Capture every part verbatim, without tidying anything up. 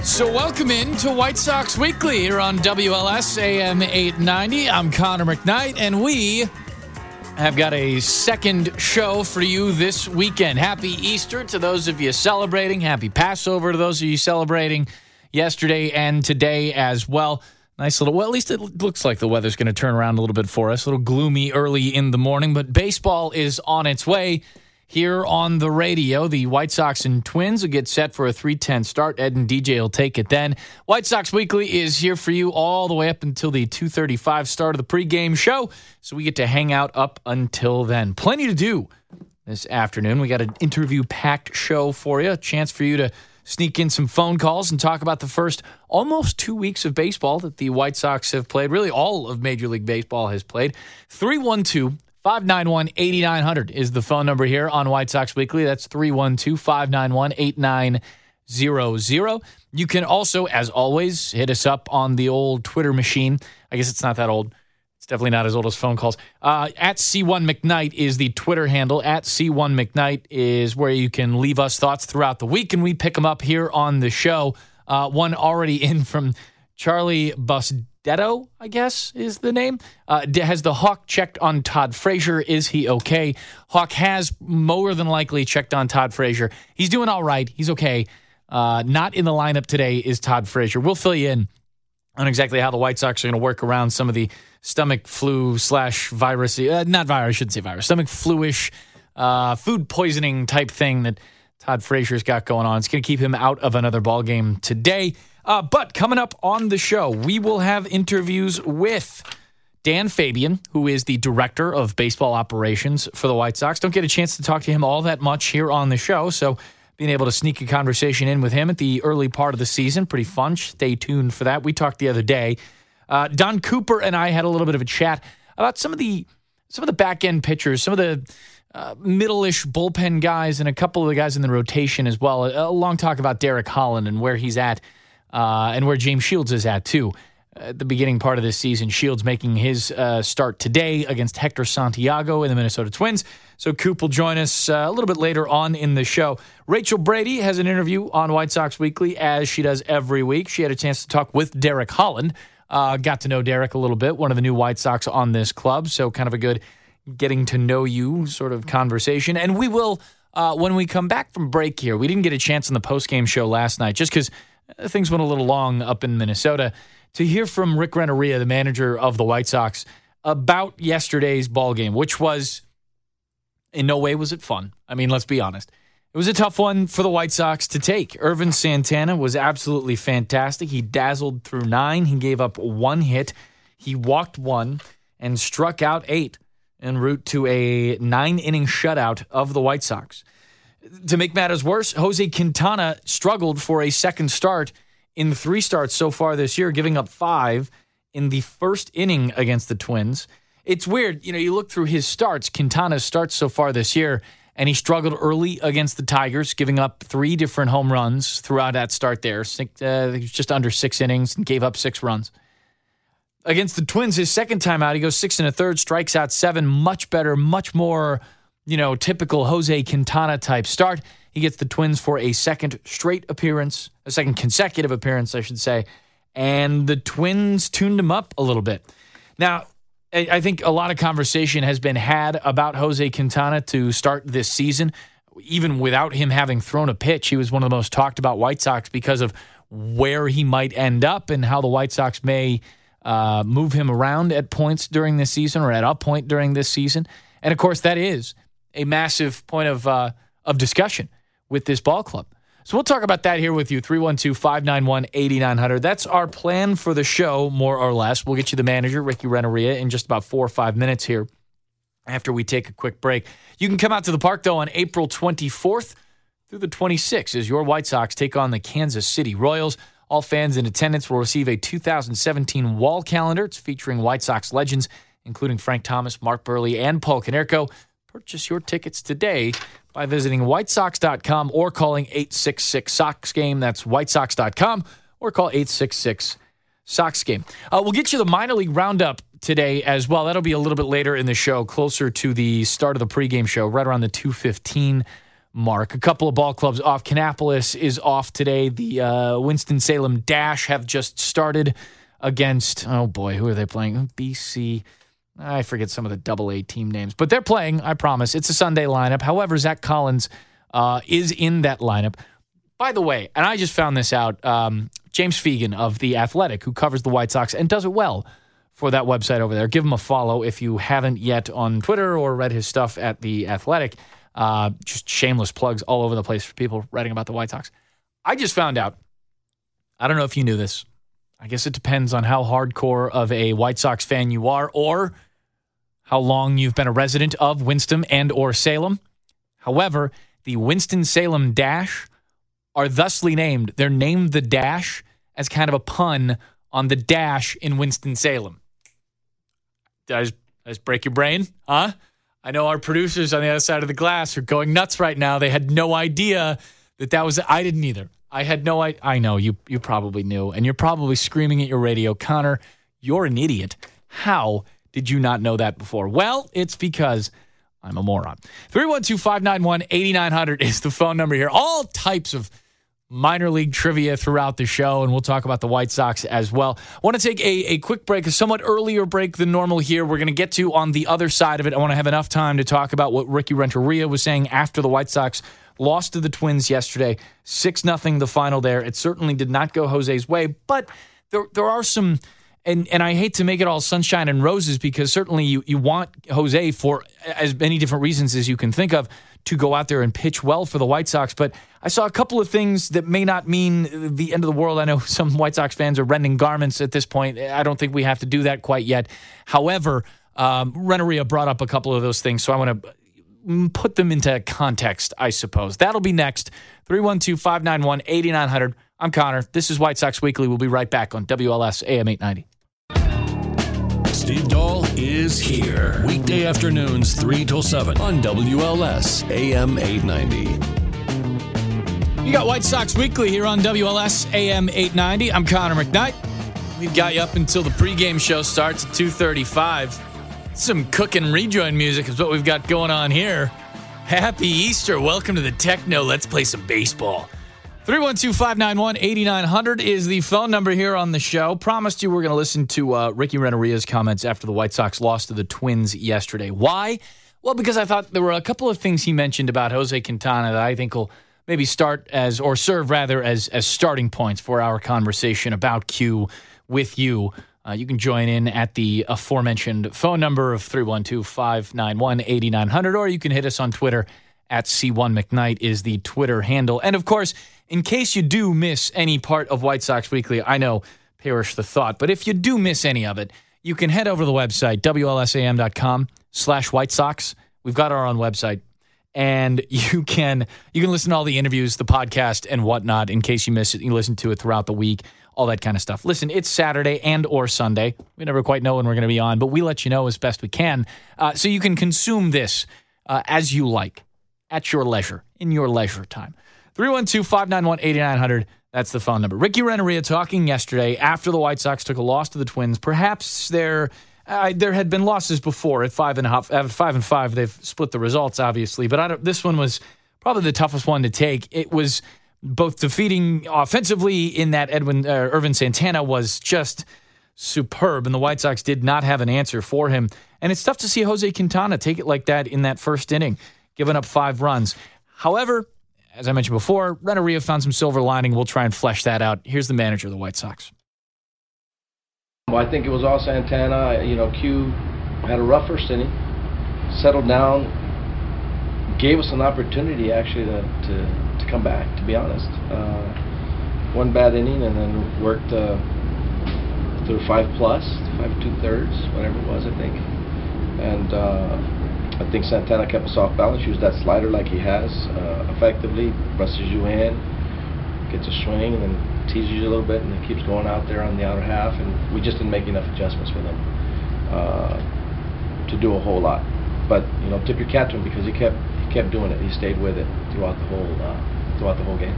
So welcome in to White Sox Weekly here on W L S A M eight ninety. I'm Connor McKnight, and we have got a second show for you this weekend. Happy Easter to those of you celebrating. Happy Passover to those of you celebrating yesterday and today as well. Nice little, well, at least it looks like the weather's going to turn around a little bit for us. A little gloomy early in the morning, but baseball is on its way. Here on the radio, the White Sox and Twins will get set for a three ten start. Ed and D J will take it then. White Sox Weekly is here for you all the way up until the two thirty-five start of the pregame show, so we get to hang out up until then. Plenty to do this afternoon. We got an interview-packed show for you, a chance for you to sneak in some phone calls and talk about the first almost two weeks of baseball that the White Sox have played. Really, all of Major League Baseball has played. three one two five nine one, eight nine zero zero is the phone number here on White Sox Weekly. That's three one two, five nine one, eight nine zero zero. You can also, as always, hit us up on the old Twitter machine. I guess it's not that old. It's definitely not as old as phone calls. Uh, at C one McKnight is the Twitter handle. At C one McKnight is where you can leave us thoughts throughout the week, and we pick them up here on the show. Uh, one already in from Charlie Busdetto, I guess is the name. Uh, has the Hawk checked on Todd Frazier? Is he okay? Hawk has more than likely checked on Todd Frazier. He's doing all right. He's okay. Uh, not in the lineup today is Todd Frazier. We'll fill you in on exactly how the White Sox are going to work around some of the stomach flu slash virus, uh, not virus, I shouldn't say virus, stomach flu-ish, uh, food poisoning type thing that Todd Frazier's got going on. It's going to keep him out of another ball game today. Uh, but coming up on the show, we will have interviews with Dan Fabian, who is the director of baseball operations for the White Sox. Don't get a chance to talk to him all that much here on the show, so being able to sneak a conversation in with him at the early part of the season, pretty fun. Stay tuned for that. We talked the other day. Uh, Don Cooper and I had a little bit of a chat about some of the some of the back-end pitchers, some of the uh, middle-ish bullpen guys, and a couple of the guys in the rotation as well. A, a long talk about Derek Holland and where he's at, uh, and where James Shields is at, too. At the beginning part of this season, Shields making his uh, start today against Hector Santiago in the Minnesota Twins. So Coop will join us uh, a little bit later on in the show. Rachel Brady has an interview on White Sox Weekly, as she does every week. She had a chance to talk with Derek Holland. Uh, got to know Derek a little bit, one of the new White Sox on this club. So kind of a good getting to know you sort of conversation. And we will, uh, when we come back from break here, we didn't get a chance on the postgame show last night just because things went a little long up in Minnesota, to hear from Rick Renteria, the manager of the White Sox, about yesterday's ball game, which was, in no way was it fun. I mean, let's be honest. It was a tough one for the White Sox to take. Irvin Santana was absolutely fantastic. He dazzled through nine. He gave up one hit. He walked one and struck out eight en route to a nine-inning shutout of the White Sox. To make matters worse, Jose Quintana struggled for a second start in three starts so far this year, giving up five in the first inning against the Twins. It's weird. You know, you look through his starts, Quintana's starts so far this year, and he struggled early against the Tigers, giving up three different home runs throughout that start there. Six, uh, he was just under six innings and gave up six runs. Against the Twins, his second time out, he goes six and a third, strikes out seven. Much better, much more, you know, typical Jose Quintana type start. He gets the Twins for a second straight appearance, a second consecutive appearance, I should say, and the Twins tuned him up a little bit. Now, I think a lot of conversation has been had about Jose Quintana to start this season. Even without him having thrown a pitch, he was one of the most talked about White Sox because of where he might end up and how the White Sox may uh, move him around at points during this season or at a point during this season. And, of course, that is a massive point of uh, of discussion with this ball club. So we'll talk about that here with you, three one two, five nine one, eight nine zero zero. That's our plan for the show, more or less. We'll get you the manager, Ricky Renteria, in just about four or five minutes here after we take a quick break. You can come out to the park, though, on April twenty-fourth through the twenty-sixth as your White Sox take on the Kansas City Royals. All fans in attendance will receive a two thousand seventeen wall calendar. It's featuring White Sox legends, including Frank Thomas, Mark Burley, and Paul Konerko. Purchase your tickets today by visiting white sox dot com or calling eight six six, SOX game. That's white sox dot com or call eight six six, SOX game. Uh, we'll get you the minor league roundup today as well. That'll be a little bit later in the show, closer to the start of the pregame show, right around the two fifteen mark. A couple of ball clubs off. Kannapolis is off today. The uh, Winston-Salem Dash have just started against, oh boy, who are they playing? B C. I forget some of the double A team names, but they're playing, I promise. It's a Sunday lineup. However, Zach Collins uh, is in that lineup. By the way, and I just found this out, um, James Fegan of The Athletic, who covers the White Sox and does it well for that website over there. Give him a follow if you haven't yet on Twitter or read his stuff at The Athletic. Uh, just shameless plugs all over the place for people writing about the White Sox. I just found out, I don't know if you knew this. I guess it depends on how hardcore of a White Sox fan you are or how long you've been a resident of Winston and or Salem. However, the Winston-Salem Dash are thusly named. They're named the Dash as kind of a pun on the Dash in Winston-Salem. Did I just, did I just break your brain? Huh? I know our producers on the other side of the glass are going nuts right now. They had no idea that that was... I didn't either. I had no idea. I know, you, you probably knew. And you're probably screaming at your radio, Connor, you're an idiot. How did you not know that before? Well, it's because I'm a moron. three one two, five nine one, eight nine zero zero is the phone number here. All types of minor league trivia throughout the show, and we'll talk about the White Sox as well. I want to take a, a quick break, a somewhat earlier break than normal here. We're going to get to on the other side of it. I want to have enough time to talk about what Ricky Renteria was saying after the White Sox lost to the Twins yesterday. six nothing the final there. It certainly did not go Jose's way, but there there are some... And and I hate to make it all sunshine and roses because certainly you, you want Jose, for as many different reasons as you can think of, to go out there and pitch well for the White Sox. But I saw a couple of things that may not mean the end of the world. I know some White Sox fans are rending garments at this point. I don't think we have to do that quite yet. However, um, Renteria brought up a couple of those things, so I want to put them into context, I suppose. That'll be next. three one two, five nine one, eight nine zero zero. I'm Connor. This is White Sox Weekly. We'll be right back on W L S A M eight ninety. Steve Dahl is here. Weekday afternoons, three till seven on W L S A M eight ninety. You got White Sox Weekly here on W L S A M eight ninety. I'm Connor McKnight. We've got you up until the pregame show starts at two thirty-five. Some cooking rejoin music is what we've got going on here. Happy Easter. Welcome to the Techno. Let's play some baseball. three one two, five nine one, eight nine zero zero is the phone number here on the show. Promised you we're going to listen to uh, Ricky Renteria's comments after the White Sox lost to the Twins yesterday. Why? Well, because I thought there were a couple of things he mentioned about Jose Quintana that I think will maybe start as, or serve rather as, as starting points for our conversation about Q with you. Uh, you can join in at the aforementioned phone number of three one two, five nine one, eight nine zero zero, or you can hit us on Twitter at C one McKnight is the Twitter handle. And of course, in case you do miss any part of White Sox Weekly, I know, perish the thought, but if you do miss any of it, you can head over to the website, W L S A M dot com slash White Sox. We've got our own website, and you can you can listen to all the interviews, the podcast, and whatnot in case you miss it. You can listen to it throughout the week, all that kind of stuff. Listen, it's Saturday and or Sunday. We never quite know when we're going to be on, but we let you know as best we can, uh, so you can consume this uh, as you like, at your leisure, in your leisure time. three one two, five nine one, eight nine zero zero. That's the phone number. Ricky Renteria talking yesterday after the White Sox took a loss to the Twins. Perhaps there, uh, there had been losses before at five and a half. At five and five, they've split the results, obviously. But I don't, this one was probably the toughest one to take. It was both defeating offensively in that Edwin uh, Irvin Santana was just superb, and the White Sox did not have an answer for him. And it's tough to see Jose Quintana take it like that in that first inning, giving up five runs. However, as I mentioned before, Renteria found some silver lining. We'll try and flesh that out. Here's the manager of the White Sox. Well, I think it was all Santana. You know, Q had a rough first inning, settled down, gave us an opportunity actually to to, to come back, to be honest. Uh, one bad inning and then worked uh, through five plus, five two-thirds, whatever it was, I think. And uh, I think Santana kept us off balance, used that slider like he has uh, effectively, presses you in, gets a swing, and then teases you a little bit, and then keeps going out there on the outer half. And we just didn't make enough adjustments with him uh, to do a whole lot. But you know, tip your cap to him because he kept he kept doing it. He stayed with it throughout the whole uh, throughout the whole game.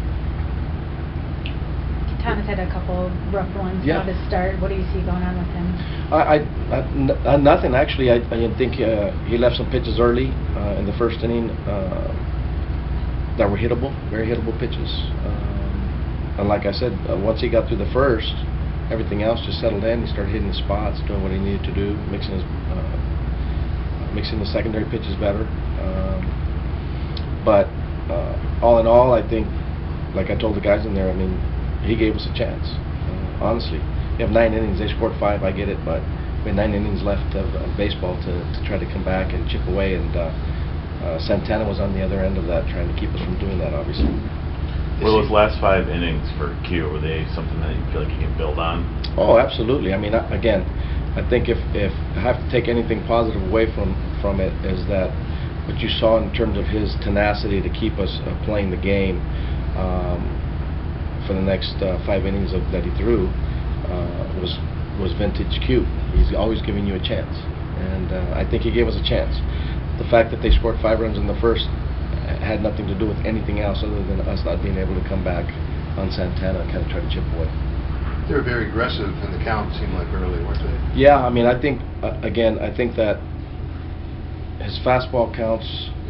Quintana's had a couple rough ones yeah. now to start. What do you see going on with him? I, I, I n- uh, nothing actually. I, I think uh, he left some pitches early uh, in the first inning. Uh, that were hittable, very hittable pitches. Um, and like I said, uh, once he got through the first, everything else just settled in. He started hitting the spots, doing what he needed to do, mixing his, uh, mixing the secondary pitches better. Um, but uh, all in all, I think, like I told the guys in there, I mean, he gave us a chance. Uh, honestly, you have nine innings, they scored five. I get it, but we had nine innings left of, of baseball to, to try to come back and chip away. And uh, uh, Santana was on the other end of that, trying to keep us from doing that, obviously. Well, those last five innings for Q, were they something that you feel like you can build on? Oh, absolutely. I mean, again, I think if, if I have to take anything positive away from, from it is that what you saw in terms of his tenacity to keep us uh, playing the game um, for the next uh, five innings of, that he threw uh, was was vintage Q. He's always giving you a chance, and uh, I think he gave us a chance. The fact that they scored five runs in the first had nothing to do with anything else other than us not being able to come back on Santana and kind of try to chip away. They were very aggressive in the count, it seemed like, early, weren't they? Yeah, I mean, I think, uh, again, I think that his fastball counts,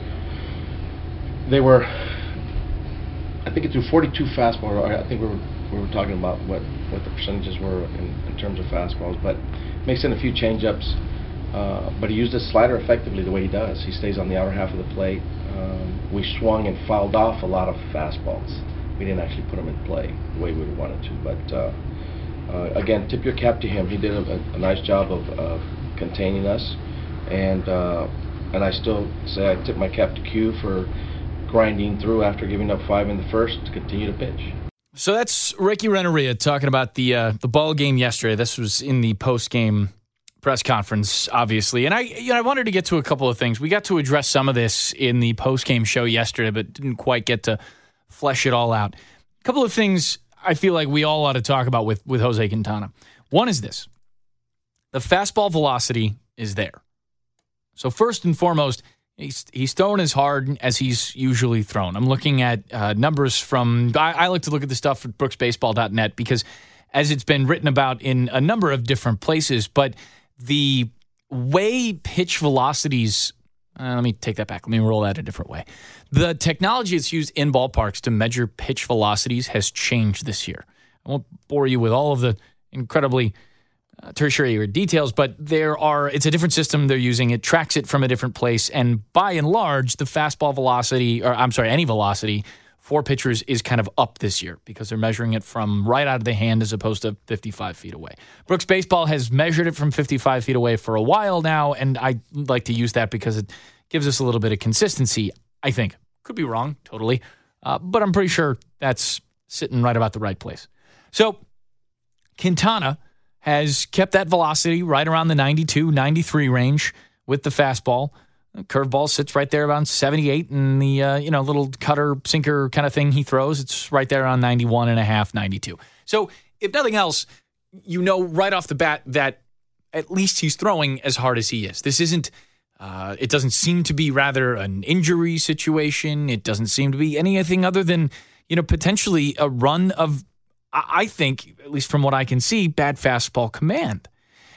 they were, I think it threw forty-two fastballs. I think we were, we were talking about what, what the percentages were in, in terms of fastballs, but makes in a few changeups. Uh, but he used his slider effectively the way he does. He stays on the outer half of the plate. Um, we swung and fouled off a lot of fastballs. We didn't actually put them in play the way we wanted to. But uh, uh, again, tip your cap to him. He did a, a nice job of, of containing us, and uh, and I still say I tip my cap to Q for grinding through after giving up five in the first to continue to pitch. So that's Ricky Renteria talking about the uh, the ball game yesterday. This was in the post game press conference, obviously. And I you know, I wanted to get to a couple of things. We got to address some of this in the post-game show yesterday, but didn't quite get to flesh it all out. A couple of things I feel like we all ought to talk about with, with Jose Quintana. One is this. The fastball velocity is there. So first and foremost, he's, he's thrown as hard as he's usually thrown. I'm looking at uh, numbers from, I, I like to look at the stuff at brooks baseball dot net because as it's been written about in a number of different places, but the way pitch velocities, uh, let me take that back. Let me roll that a different way. The technology that's used in ballparks to measure pitch velocities has changed this year. I won't bore you with all of the incredibly uh, tertiary details, but there are, it's a different system they're using. It tracks it from a different place. And by and large, the fastball velocity, or I'm sorry, any velocity for pitchers is kind of up this year because they're measuring it from right out of the hand as opposed to fifty-five feet away. Brooks Baseball has measured it from fifty-five feet away for a while now, and I like to use that because it gives us a little bit of consistency, I think. Could be wrong, totally, uh, but I'm pretty sure that's sitting right about the right place. So Quintana has kept that velocity right around the ninety-two, ninety-three range with the fastball. The curveball sits right there around seventy-eight, and the uh, you know little cutter sinker kind of thing he throws, it's right there around ninety-one and a half, ninety-two. So if nothing else, you know right off the bat that at least he's throwing as hard as he is. This isn't. Uh, it doesn't seem to be rather an injury situation. It doesn't seem to be anything other than you know potentially a run of, I think, at least from what I can see, bad fastball command.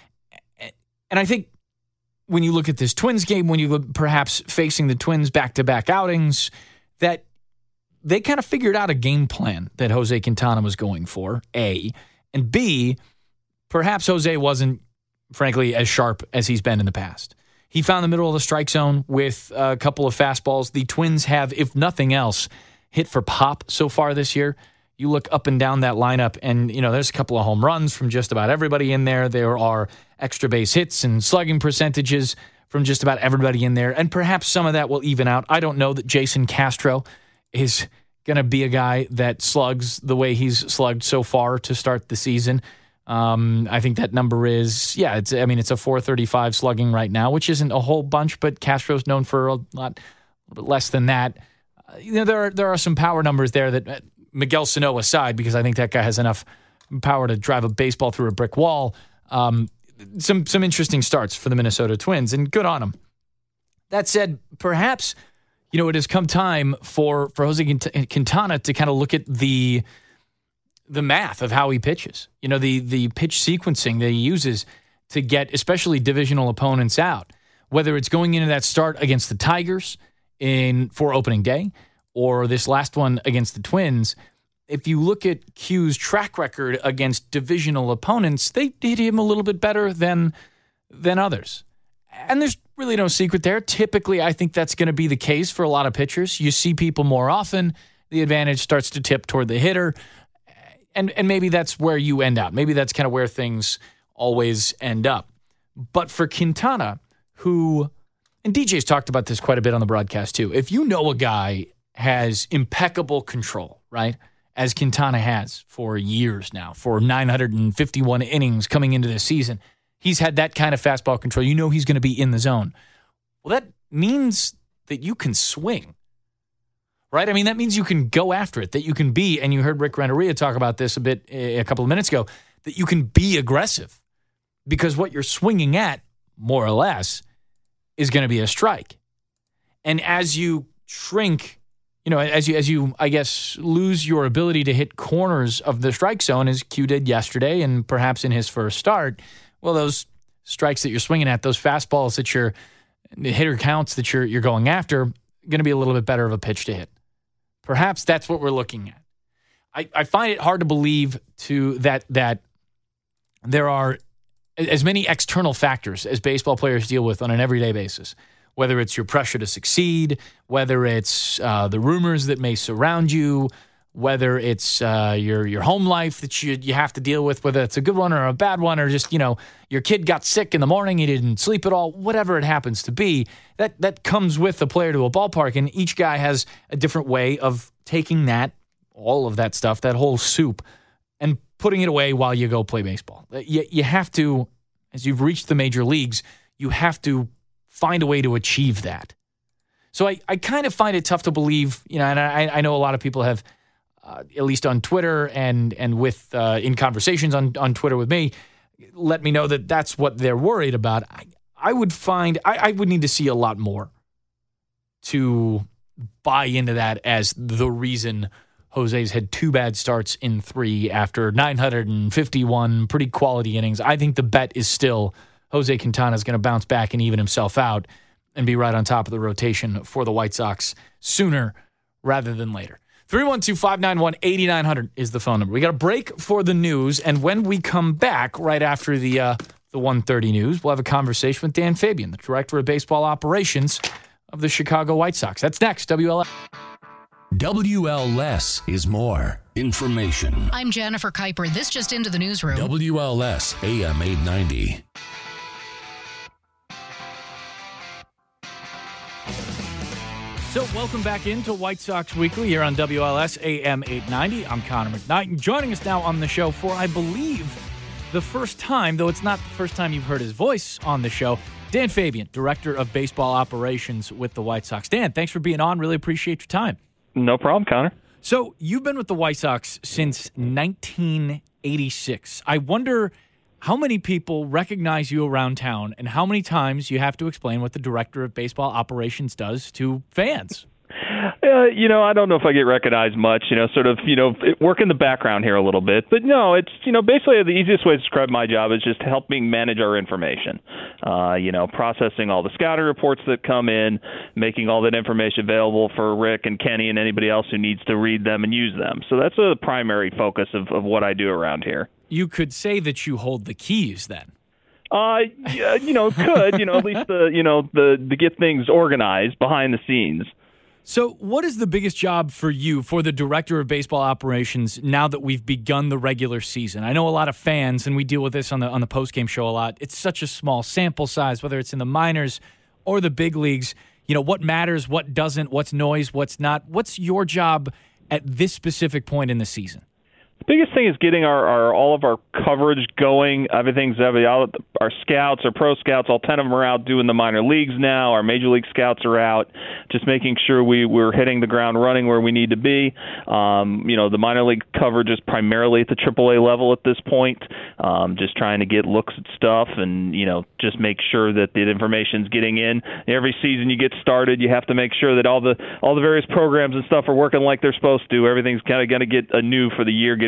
And I think when you look at this Twins game, when you look perhaps facing the Twins back-to-back outings, that they kind of figured out a game plan that Jose Quintana was going for, A. And B, perhaps Jose wasn't, frankly, as sharp as he's been in the past. He found the middle of the strike zone with a couple of fastballs. The Twins have, if nothing else, hit for pop so far this year. You look up and down that lineup, and you know there's a couple of home runs from just about everybody in there. There are extra base hits and slugging percentages from just about everybody in there, and perhaps some of that will even out. I don't know that Jason Castro is going to be a guy that slugs the way he's slugged so far to start the season. Um, I think that number is, yeah, it's. I mean, it's a four thirty-five slugging right now, which isn't a whole bunch, but Castro's known for a lot, a little bit less than that. Uh, you know, there are, there are some power numbers there that. Uh, Miguel Sano aside, because I think that guy has enough power to drive a baseball through a brick wall. Um, some some interesting starts for the Minnesota Twins, and good on them. That said, perhaps you know it has come time for for Jose Quintana to kind of look at the the math of how he pitches. You know, the the pitch sequencing that he uses to get especially divisional opponents out. Whether it's going into that start against the Tigers in for opening day, or this last one against the Twins, if you look at Q's track record against divisional opponents, they hit him a little bit better than than others. And there's really no secret there. Typically, I think that's going to be the case for a lot of pitchers. You see people more often, the advantage starts to tip toward the hitter, and, and maybe that's where you end out. Maybe that's kind of where things always end up. But for Quintana, who, and D J's talked about this quite a bit on the broadcast too, if you know a guy has impeccable control, right, as Quintana has for years now, for nine hundred fifty-one innings coming into this season, he's had that kind of fastball control. You know he's going to be in the zone. Well, that means that you can swing, right? I mean, that means you can go after it, that you can be, and you heard Rick Renteria talk about this a bit a couple of minutes ago, that you can be aggressive because what you're swinging at, more or less, is going to be a strike. And as you shrink, you know, as you, as you, I guess, lose your ability to hit corners of the strike zone, as Q did yesterday and perhaps in his first start, well, those strikes that you're swinging at, those fastballs that you're, the hitter counts that you're you're going after, going to be a little bit better of a pitch to hit. Perhaps that's what we're looking at. I, I find it hard to believe to that that there are as many external factors as baseball players deal with on an everyday basis, whether it's your pressure to succeed, whether it's uh, the rumors that may surround you, whether it's uh, your your home life that you you have to deal with, whether it's a good one or a bad one, or just, you know, your kid got sick in the morning, he didn't sleep at all, whatever it happens to be, that that comes with a player to a ballpark, and each guy has a different way of taking that, all of that stuff, that whole soup, and putting it away while you go play baseball. You, you have to, as you've reached the major leagues, you have to find a way to achieve that. So I, I kind of find it tough to believe, you know, and I, I know a lot of people have, Uh, at least on Twitter and and with uh, in conversations on, on Twitter with me, let me know that that's what they're worried about. I, I would find I, I would need to see a lot more to buy into that as the reason Jose's had two bad starts in three after nine hundred fifty-one pretty quality innings. I think the bet is still Jose Quintana is going to bounce back and even himself out and be right on top of the rotation for the White Sox sooner rather than later. three one two, five nine one, eight nine zero zero is the phone number. We got a break for the news, and when we come back right after the uh, the one thirty news, we'll have a conversation with Dan Fabian, the Director of Baseball Operations of the Chicago White Sox. That's next, W L S. W L S is more information. I'm Jennifer Kuiper. This just into the newsroom. W L S A M eight ninety. So welcome back into White Sox Weekly here on W L S A M eight ninety. I'm Connor McKnight, and joining us now on the show for, I believe, the first time, though it's not the first time you've heard his voice on the show, Dan Fabian, Director of Baseball Operations with the White Sox. Dan, thanks for being on. Really appreciate your time. No problem, Connor. So you've been with the White Sox since nineteen eighty-six. I wonder how many people recognize you around town and how many times you have to explain what the Director of Baseball Operations does to fans. Uh, you know, I don't know if I get recognized much, you know, sort of, you know, work in the background here a little bit. But no, it's, you know, basically the easiest way to describe my job is just helping manage our information, uh, you know, processing all the scouting reports that come in, making all that information available for Rick and Kenny and anybody else who needs to read them and use them. So that's a primary focus of, of what I do around here. You could say that you hold the keys then. Uh, yeah, you know, could, you know, at least the, you know, the, to get things organized behind the scenes. So what is the biggest job for you, for the Director of Baseball Operations, now that we've begun the regular season? I know a lot of fans, and we deal with this on the on the postgame show a lot, it's such a small sample size, whether it's in the minors or the big leagues. You know, what matters, what doesn't, what's noise, what's not. What's your job at this specific point in the season? The biggest thing is getting our, our all of our coverage going. Everything's out. Our scouts, our pro scouts, all ten of them are out doing the minor leagues now. Our major league scouts are out, just making sure we, we're hitting the ground running where we need to be. Um, you know, the minor league coverage is primarily at the triple A level at this point, um, just trying to get looks at stuff and, you know, just make sure that the information's getting in. Every season you get started, you have to make sure that all the all the various programs and stuff are working like they're supposed to. Everything's kind of going to get anew for the year, getting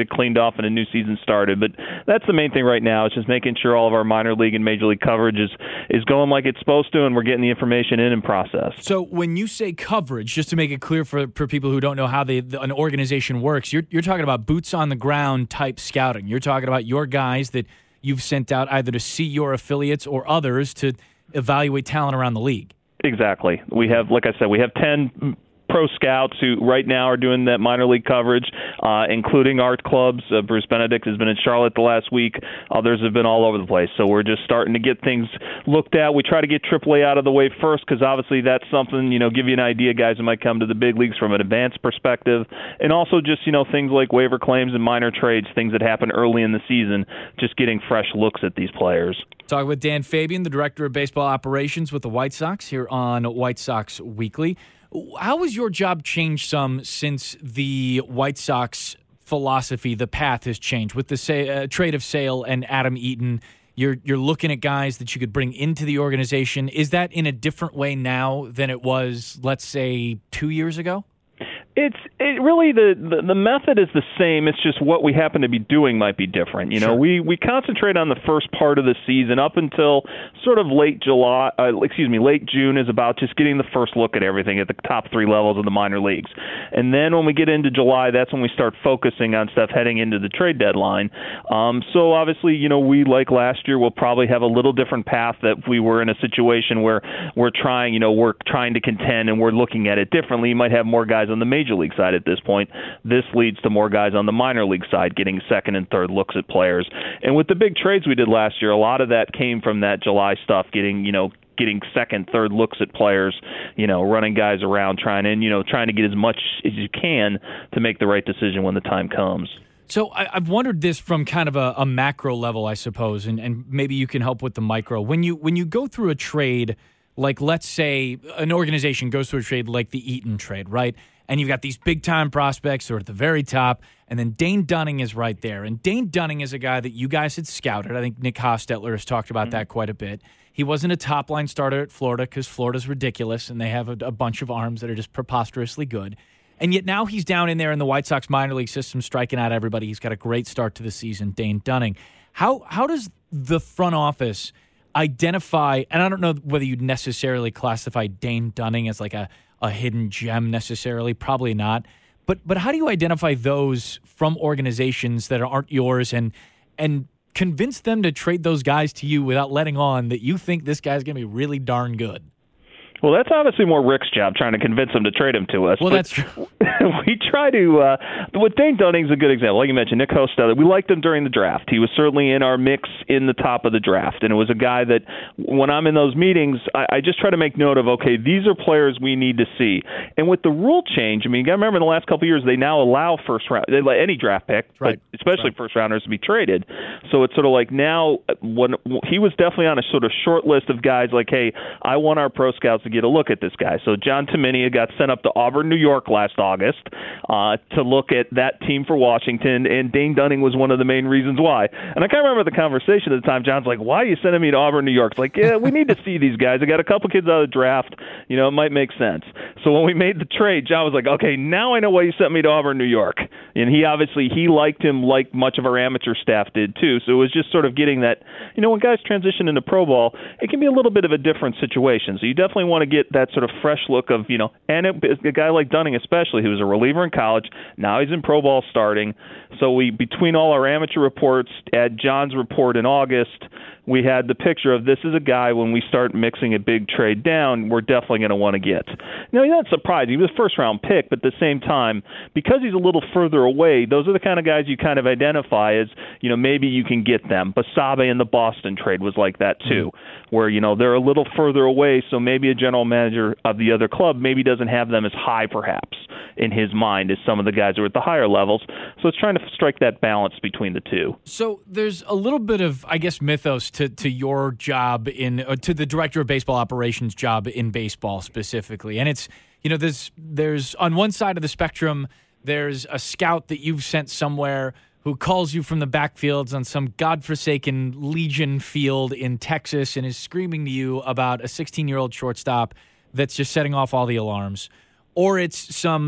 it cleaned off and a new season started. But that's the main thing right now. It's just making sure all of our minor league and major league coverage is, is going like it's supposed to, and we're getting the information in and processed. So when you say coverage, just to make it clear for, for people who don't know how they, the, an organization works, you're, you're talking about boots on the ground type scouting. You're talking about your guys that you've sent out either to see your affiliates or others to evaluate talent around the league. Exactly. We have, like I said, we have ten pro scouts who right now are doing that minor league coverage, uh, including art clubs. Uh, Bruce Benedict has been in Charlotte the last week. Others have been all over the place. So we're just starting to get things looked at. We try to get triple A out of the way first because obviously that's something, you know, give you an idea, guys who might come to the big leagues from an advanced perspective. And also just, you know, things like waiver claims and minor trades, things that happen early in the season, just getting fresh looks at these players. Talking with Dan Fabian, the Director of Baseball Operations with the White Sox here on White Sox Weekly. How has your job changed some since the White Sox philosophy, the path has changed? With the say, uh, trade of Sale and Adam Eaton, you're you're looking at guys that you could bring into the organization. Is that in a different way now than it was, let's say, two years ago? It's it really the, the the method is the same. It's just what we happen to be doing might be different. You know, Sure. we we concentrate on the first part of the season up until sort of late July. Uh, excuse me, late June is about just getting the first look at everything at the top three levels of the minor leagues, and then when we get into July, that's when we start focusing on stuff heading into the trade deadline. Um, so obviously, you know, we like last year, we'll probably have a little different path that we were in a situation where we're trying, you know, we're trying to contend and we're looking at it differently. You might have more guys on the major Major league side at this point. This leads to more guys on the minor league side getting second and third looks at players. And with the big trades we did last year, a lot of that came from that July stuff, getting, you know, getting second, third looks at players, you know, running guys around, trying and, you know, trying to get as much as you can to make the right decision when the time comes. So I, I've wondered this from kind of a, a macro level, I suppose, and, and maybe you can help with the micro. When you when you go through a trade, like let's say an organization goes through a trade like the Eaton trade, right? And you've got these big-time prospects who are at the very top, and then Dane Dunning is right there. And Dane Dunning is a guy that you guys had scouted. I think Nick Hostetler has talked about mm-hmm. that quite a bit. He wasn't a top-line starter at Florida because Florida's ridiculous, and they have a, a bunch of arms that are just preposterously good. And yet now he's down in there in the White Sox minor league system, striking out everybody. He's got a great start to the season, Dane Dunning. How how does the front office identify, and I don't know whether you'd necessarily classify Dane Dunning as like a a hidden gem necessarily, probably not. But but how do you identify those from organizations that aren't yours and and convince them to trade those guys to you without letting on that you think this guy's going to be really darn good? Well, that's obviously more Rick's job, trying to convince him to trade him to us. Well, but that's true. We try to, uh, with Dane Dunning's a good example. Like you mentioned, Nick Hostetler, we liked him during the draft. He was certainly in our mix in the top of the draft. And it was a guy that when I'm in those meetings, I, I just try to make note of, okay, these are players we need to see. And with the rule change, I mean, you got to remember in the last couple of years, they now allow first round, they let any draft pick, right. but especially right. first rounders to be traded. So it's sort of like now, when he was definitely on a sort of short list of guys like, hey, I want our pro scouts to get a look at this guy. So John Taminia got sent up to Auburn, New York last August uh, to look at that team for Washington, and Dane Dunning was one of the main reasons why. And I can't remember the conversation at the time. John's like, why are you sending me to Auburn, New York? It's like, yeah, we need to see these guys. I got a couple kids out of the draft. You know, it might make sense. So when we made the trade, John was like, okay, now I know why you sent me to Auburn, New York. And he obviously, he liked him like much of our amateur staff did too. So it was just sort of getting that, you know, when guys transition into pro ball, it can be a little bit of a different situation. So you definitely want to get that sort of fresh look of, you know, and it, a guy like Dunning especially, who was a reliever in college, now he's in pro ball starting. So we, between all our amateur reports, at John's report in August, we had the picture of this is a guy when we start mixing a big trade down, we're definitely going to want to get. Now, you're not surprised. He was a first-round pick, but at the same time, because he's a little further away, those are the kind of guys you kind of identify as, you know, maybe you can get them. Basabe in the Boston trade was like that, too, mm-hmm. where, you know, they're a little further away, so maybe a general manager of the other club maybe doesn't have them as high, perhaps, in his mind as some of the guys who are at the higher levels. So it's trying to strike that balance between the two. So there's a little bit of, I guess, mythos to, to your job in uh, to the director of baseball operations job in baseball specifically. And it's, you know, there's there's on one side of the spectrum, there's a scout that you've sent somewhere who calls you from the backfields on some godforsaken Legion field in Texas and is screaming to you about a sixteen-year-old shortstop that's just setting off all the alarms. Or it's some,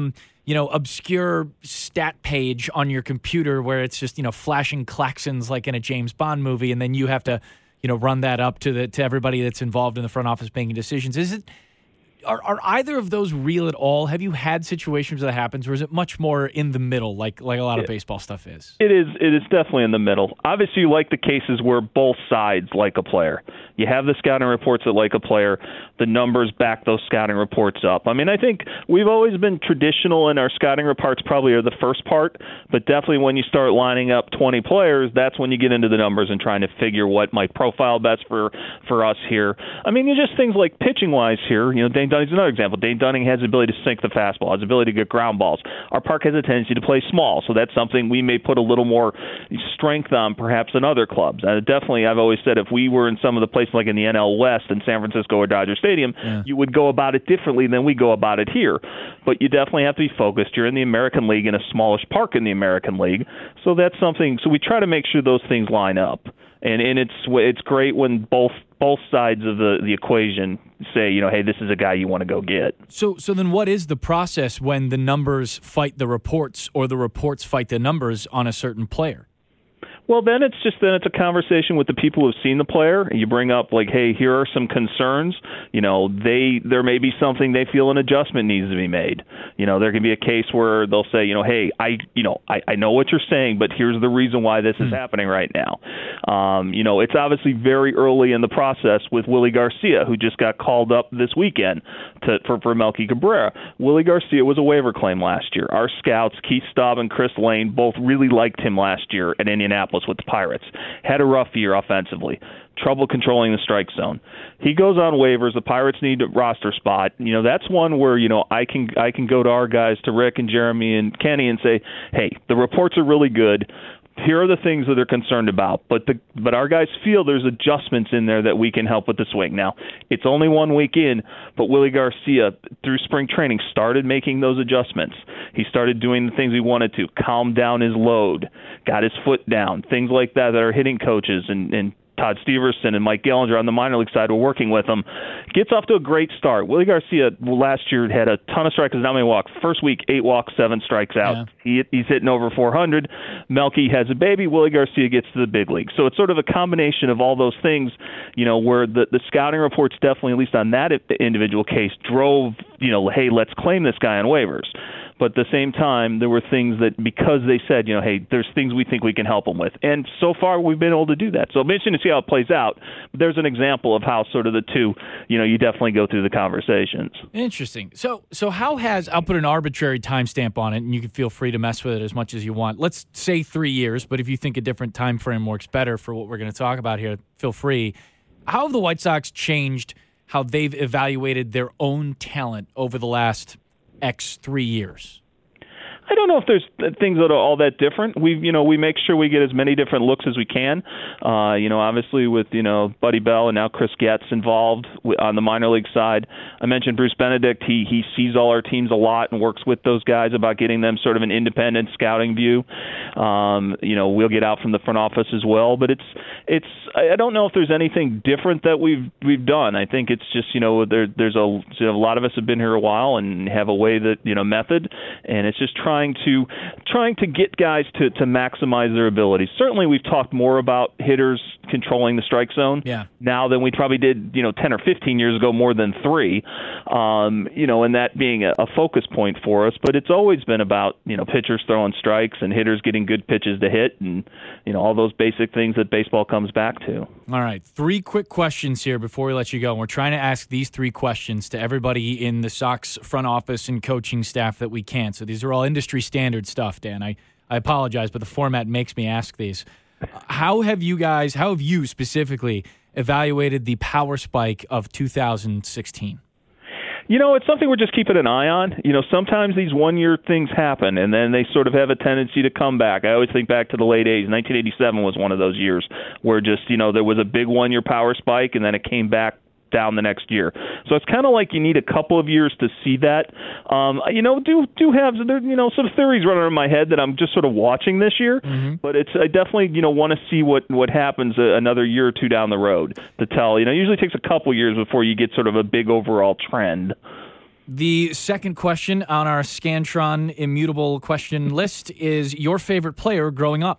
you know, obscure stat page on your computer where it's just, you know, flashing klaxons like in a James Bond movie, and then you have to, you know, run that up to the to everybody that's involved in the front office making decisions. Is it are are either of those real at all? Have you had situations where that happens, or is it much more in the middle, like like a lot of baseball stuff is? It is. It is definitely in the middle. Obviously, you like the cases where both sides like a player. You have the scouting reports that like a player. The numbers back those scouting reports up. I mean, I think we've always been traditional in our scouting reports. Probably are the first part, but definitely when you start lining up twenty players, that's when you get into the numbers and trying to figure what might profile best for for us here. I mean, you just things like pitching wise here. You know, Dane Dunning's another example. Dane Dunning has the ability to sink the fastball, has the ability to get ground balls. Our park has a tendency to play small, so that's something we may put a little more strength on perhaps than other clubs. Uh, definitely, I've always said if we were in some of the places like in the N L West in San Francisco or Dodger Stadium, yeah. you would go about it differently than we go about it here. But you definitely have to be focused. You're in the American League in a smallish park in the American League, so that's something. So we try to make sure those things line up. And and it's it's great when both both sides of the, the equation say, you know, hey, this is a guy you want to go get. So so then what is the process when the numbers fight the reports or the reports fight the numbers on a certain player? Well, then it's just then it's a conversation with the people who've seen the player, and you bring up like, hey, here are some concerns. You know, they there may be something they feel an adjustment needs to be made. You know, there can be a case where they'll say, you know, hey, I you know I, I know what you're saying, but here's the reason why this is happening right now. Um, you know, it's obviously very early in the process with Willie Garcia, who just got called up this weekend to for, for Melky Cabrera. Willie Garcia was a waiver claim last year. Our scouts, Keith Staub and Chris Lane, both really liked him last year at Indianapolis with the Pirates. Had a rough year offensively. Trouble controlling the strike zone. He goes on waivers. The Pirates need a roster spot. You know, that's one where, you know, I can I can go to our guys, to Rick and Jeremy and Kenny, and say, hey, the reports are really good. Here are the things that they're concerned about, but the but our guys feel there's adjustments in there that we can help with the swing. Now, it's only one week in, but Willie Garcia, through spring training, started making those adjustments. He started doing the things he wanted to, calm down his load, got his foot down, things like that that our hitting coaches and, and Todd Steverson and Mike Gellinger on the minor league side were working with him. Gets off to a great start. Willie Garcia last year had a ton of strikeouts, not many walks. First week, eight walks, seven strikes out. Yeah. He, he's hitting over four hundred. Melky has a baby. Willie Garcia gets to the big league. So it's sort of a combination of all those things, you know, where the, the scouting reports definitely, at least on that individual case, drove, you know, hey, let's claim this guy on waivers. But at the same time, there were things that, because they said, you know, hey, there's things we think we can help them with. And so far, we've been able to do that. So it'll be interesting to see how it plays out. But there's an example of how sort of the two, you know, you definitely go through the conversations. Interesting. So so how has, I'll put an arbitrary timestamp on it, and you can feel free to mess with it as much as you want. Let's say three years, but if you think a different time frame works better for what we're going to talk about here, feel free. How have the White Sox changed how they've evaluated their own talent over the last X three years? I don't know if there's things that are all that different. We, you know, we make sure we get as many different looks as we can. Uh, you know, obviously with, you know, Buddy Bell and now Chris Getz involved on the minor league side. I mentioned Bruce Benedict. He he sees all our teams a lot and works with those guys about getting them sort of an independent scouting view. Um, you know, we'll get out from the front office as well. But it's it's I don't know if there's anything different that we've we've done. I think it's just, you know, there there's a, you know, a lot of us have been here a while and have a way that, you know, method, and it's just trying Trying to trying to get guys to, to maximize their abilities. Certainly, we've talked more about hitters controlling the strike zone yeah. now than we probably did, you know, ten or fifteen years ago, more than three. Um, you know, and that being a, a focus point for us. But it's always been about, you know, pitchers throwing strikes and hitters getting good pitches to hit, and, you know, all those basic things that baseball comes back to. All right, three quick questions here before we let you go. And we're trying to ask these three questions to everybody in the Sox front office and coaching staff that we can. So these are all industry standard stuff, Dan. I, I apologize, but the format makes me ask these. How have you guys, how have you specifically evaluated the power spike of two thousand sixteen? You know, it's something we're just keeping an eye on. You know, sometimes these one-year things happen, and then they sort of have a tendency to come back. I always think back to the late eighties. nineteen eighty-seven was one of those years where just, you know, there was a big one-year power spike, and then it came back down the next year. So it's kind of like you need a couple of years to see that. Um, you know, do do have, you know, some theories running in my head that I'm just sort of watching this year, mm-hmm. but it's I definitely, you know, want to see what, what happens another year or two down the road to tell. You know, it usually takes a couple years before you get sort of a big overall trend. The second question on our Scantron immutable question list is your favorite player growing up.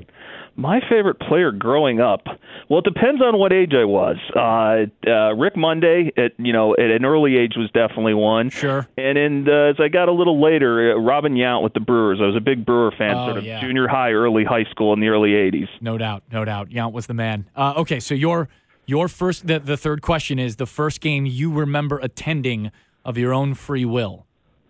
My favorite player growing up, well, it depends on what age I was. Uh, uh, Rick Monday, at you know, at an early age, was definitely one. Sure. And then uh, as I got a little later, uh, Robin Yount with the Brewers. I was a big Brewer fan, Oh, sort of yeah. junior high, early high school in the early eighties. No doubt, no doubt. Yount was the man. Uh, okay, so your your first, the, the third question is the first game you remember attending of your own free will.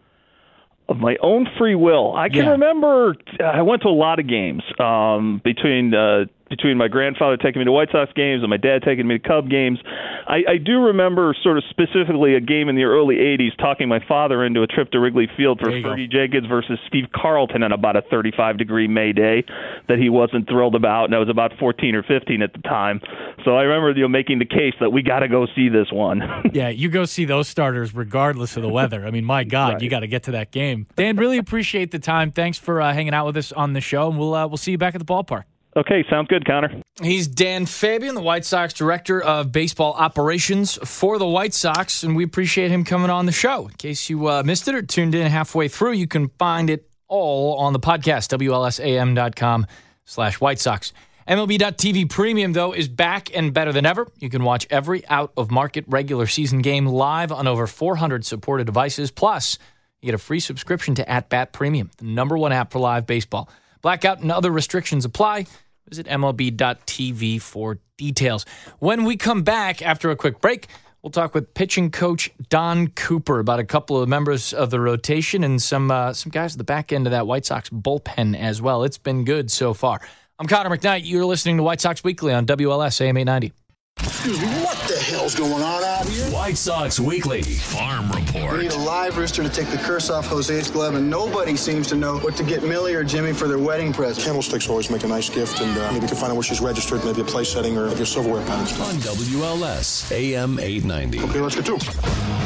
Of my own free will, I can Yeah. remember. Uh, I went to a lot of games um, between uh, between my grandfather taking me to White Sox games and my dad taking me to Cub games. I, I do remember sort of specifically a game in the early eighties talking my father into a trip to Wrigley Field for There you go. Fergie Jenkins versus Steve Carlton on about a thirty-five degree May day that he wasn't thrilled about, and I was about fourteen or fifteen at the time. So I remember you know making the case that we got to go see this one. Yeah, you go see those starters regardless of the weather. I mean, my God, Right. you got to get to that game. Dan, really appreciate the time. Thanks for uh, hanging out with us on the show, and we'll uh, we'll see you back at the ballpark. Okay, sounds good, Connor. He's Dan Fabian, the White Sox Director of Baseball Operations for the White Sox, and we appreciate him coming on the show. In case you uh, missed it or tuned in halfway through, you can find it all on the podcast, W L S A M dot com slash White Sox. M L B dot T V Premium, though, is back and better than ever. You can watch every out-of-market regular season game live on over four hundred supported devices. Plus, you get a free subscription to At Bat Premium, the number one app for live baseball. Blackout and other restrictions apply. Visit M L B dot T V for details. When we come back after a quick break, we'll talk with pitching coach Don Cooper about a couple of members of the rotation and some uh, some guys at the back end of that White Sox bullpen as well. It's been good so far. I'm Connor McKnight. You're listening to White Sox Weekly on W L S A M eight ninety. What the hell's going on out here? White Sox Weekly Farm We Report. need a live rooster to take the curse off Jose's glove, and nobody seems to know what to get Millie or Jimmy for their wedding present. Candlesticks always make a nice gift, and uh, maybe we can find out where she's registered, maybe a place setting or maybe a silverware pattern stuff. On W L S A M eight ninety. Okay, let's get to it.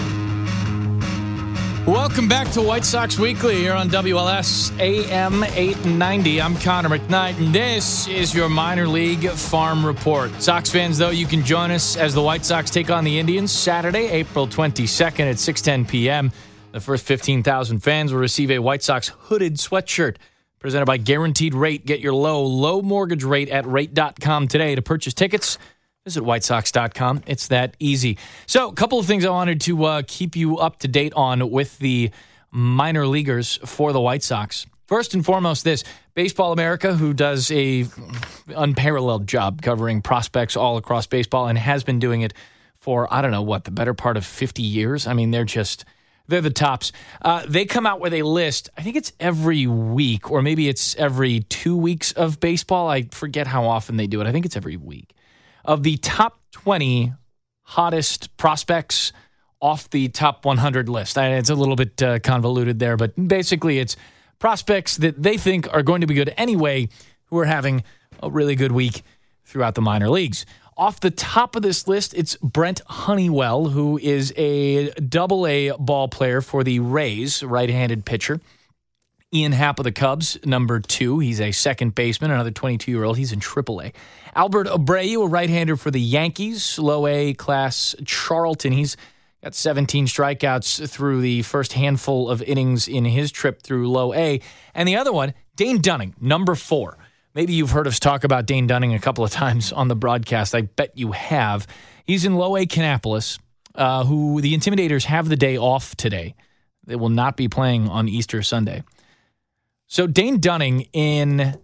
Welcome back to White Sox Weekly here on W L S A M eight ninety. I'm Connor McKnight, and this is your minor league farm report. Sox fans, though, you can join us as the White Sox take on the Indians Saturday, April twenty-second at six ten p.m. The first fifteen thousand fans will receive a White Sox hooded sweatshirt presented by Guaranteed Rate. Get your low, low mortgage rate at rate dot com today to purchase tickets. Visit white sox dot com. It's that easy. So, a couple of things I wanted to uh, keep you up to date on with the minor leaguers for the White Sox. First and foremost, this Baseball America, who does a unparalleled job covering prospects all across baseball and has been doing it for, I don't know, what, the better part of fifty years? I mean, they're just, they're the tops. Uh, they come out with a list, I think it's every week, or maybe it's every two weeks of baseball. I forget how often they do it. I think it's every week. Of the top twenty hottest prospects off the top one hundred list. I, it's a little bit uh, convoluted there, but basically it's prospects that they think are going to be good anyway who are having a really good week throughout the minor leagues. Off the top of this list, it's Brent Honeywell, who is a double-A ball player for the Rays, right-handed pitcher. Ian Happ of the Cubs, number two. He's a second baseman, another twenty-two-year-old. He's in triple A. Albert Abreu, a right-hander for the Yankees, low-A class Charlton. He's got seventeen strikeouts through the first handful of innings in his trip through low-A. And the other one, Dane Dunning, number four. Maybe you've heard us talk about Dane Dunning a couple of times on the broadcast. I bet you have. He's in low-A Kannapolis, uh, who the Intimidators have the day off today. They will not be playing on Easter Sunday. So Dane Dunning, in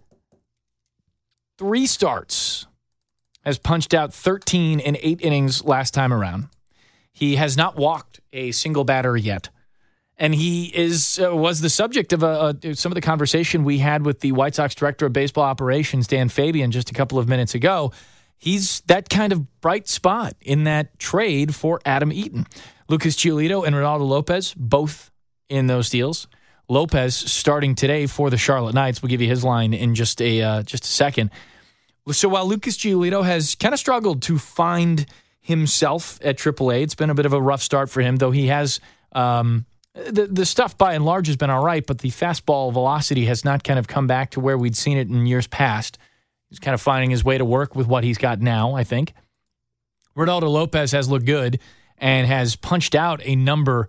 three starts, has punched out thirteen in eight innings last time around. He has not walked a single batter yet. And he is uh, was the subject of a, a, some of the conversation we had with the White Sox Director of Baseball Operations, Dan Fabian, just a couple of minutes ago. He's that kind of bright spot in that trade for Adam Eaton. Lucas Giolito and Ronaldo Lopez, both in those deals. Lopez starting today for the Charlotte Knights. We'll give you his line in just a uh, just a second. So while Lucas Giolito has kind of struggled to find himself at triple A, it's been a bit of a rough start for him, though he has um, the the stuff by and large has been all right, but the fastball velocity has not kind of come back to where we'd seen it in years past. He's kind of finding his way to work with what he's got now, I think. Ronaldo Lopez has looked good and has punched out a number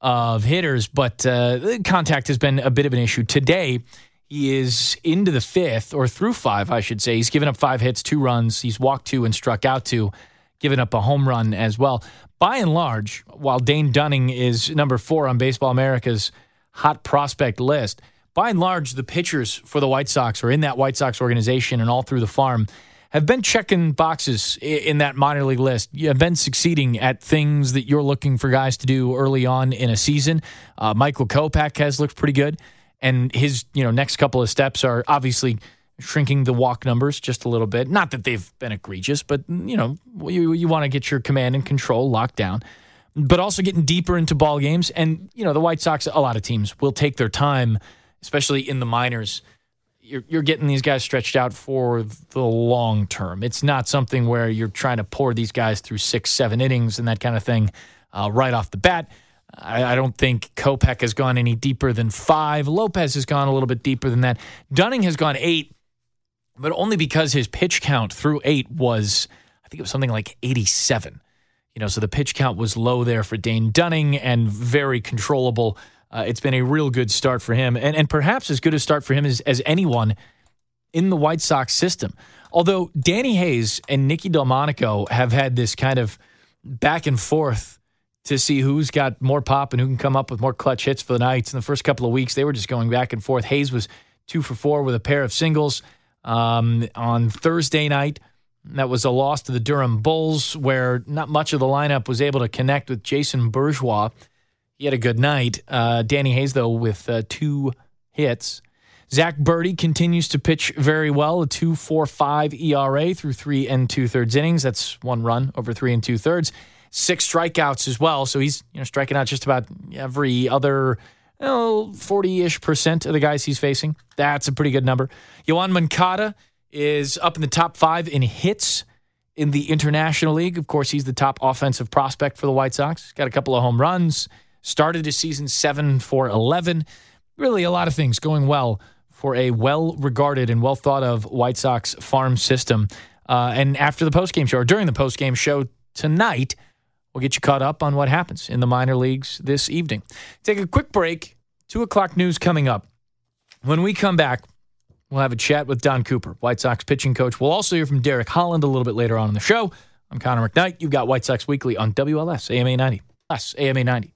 of hitters, but uh, contact has been a bit of an issue. Today, he is into the fifth, or through five, I should say. He's given up five hits, two runs. He's walked two and struck out two, given up a home run as well. By and large, while Dane Dunning is number four on Baseball America's hot prospect list, by and large, the pitchers for the White Sox or in that White Sox organization and all through the farm have been checking boxes in that minor league list. You have been succeeding at things that you're looking for guys to do early on in a season. Uh, Michael Kopech has looked pretty good, and his you know next couple of steps are obviously shrinking the walk numbers just a little bit. Not that they've been egregious, but you know you you want to get your command and control locked down, but also getting deeper into ball games. And you know the White Sox, a lot of teams will take their time, especially in the minors. You're, you're getting these guys stretched out for the long term. It's not something where you're trying to pour these guys through six, seven innings and that kind of thing uh, right off the bat. I, I don't think Kopech has gone any deeper than five. Lopez has gone a little bit deeper than that. Dunning has gone eight, but only because his pitch count through eight was, I think it was something like eighty-seven. You know, so the pitch count was low there for Dane Dunning and very controllable. Uh, it's been a real good start for him, and, and perhaps as good a start for him as, as anyone in the White Sox system. Although Danny Hayes and Nicky Delmonico have had this kind of back and forth to see who's got more pop and who can come up with more clutch hits for the Knights. In the first couple of weeks, they were just going back and forth. Hayes was two for four with a pair of singles um, on Thursday night. That was a loss to the Durham Bulls, where not much of the lineup was able to connect with Jason Bourgeois. He had a good night. Uh, Danny Hayes, though, with uh, two hits. Zach Birdie continues to pitch very well, a two point four five E R A through three and two-thirds innings. That's one run over three and two-thirds. Six strikeouts as well, so he's you know striking out just about every other oh, forty-ish percent of the guys he's facing. That's a pretty good number. Yoan Moncada is up in the top five in hits in the International League. Of course, he's the top offensive prospect for the White Sox. Got a couple of home runs. Started his season seven for eleven. Really a lot of things going well for a well-regarded and well-thought-of White Sox farm system. Uh, and after the postgame show, or during the postgame show tonight, we'll get you caught up on what happens in the minor leagues this evening. Take a quick break. two o'clock news coming up. When we come back, we'll have a chat with Don Cooper, White Sox pitching coach. We'll also hear from Derek Holland a little bit later on in the show. I'm Connor McKnight. You've got White Sox Weekly on W L S A M eight ninety. A M eight ninety.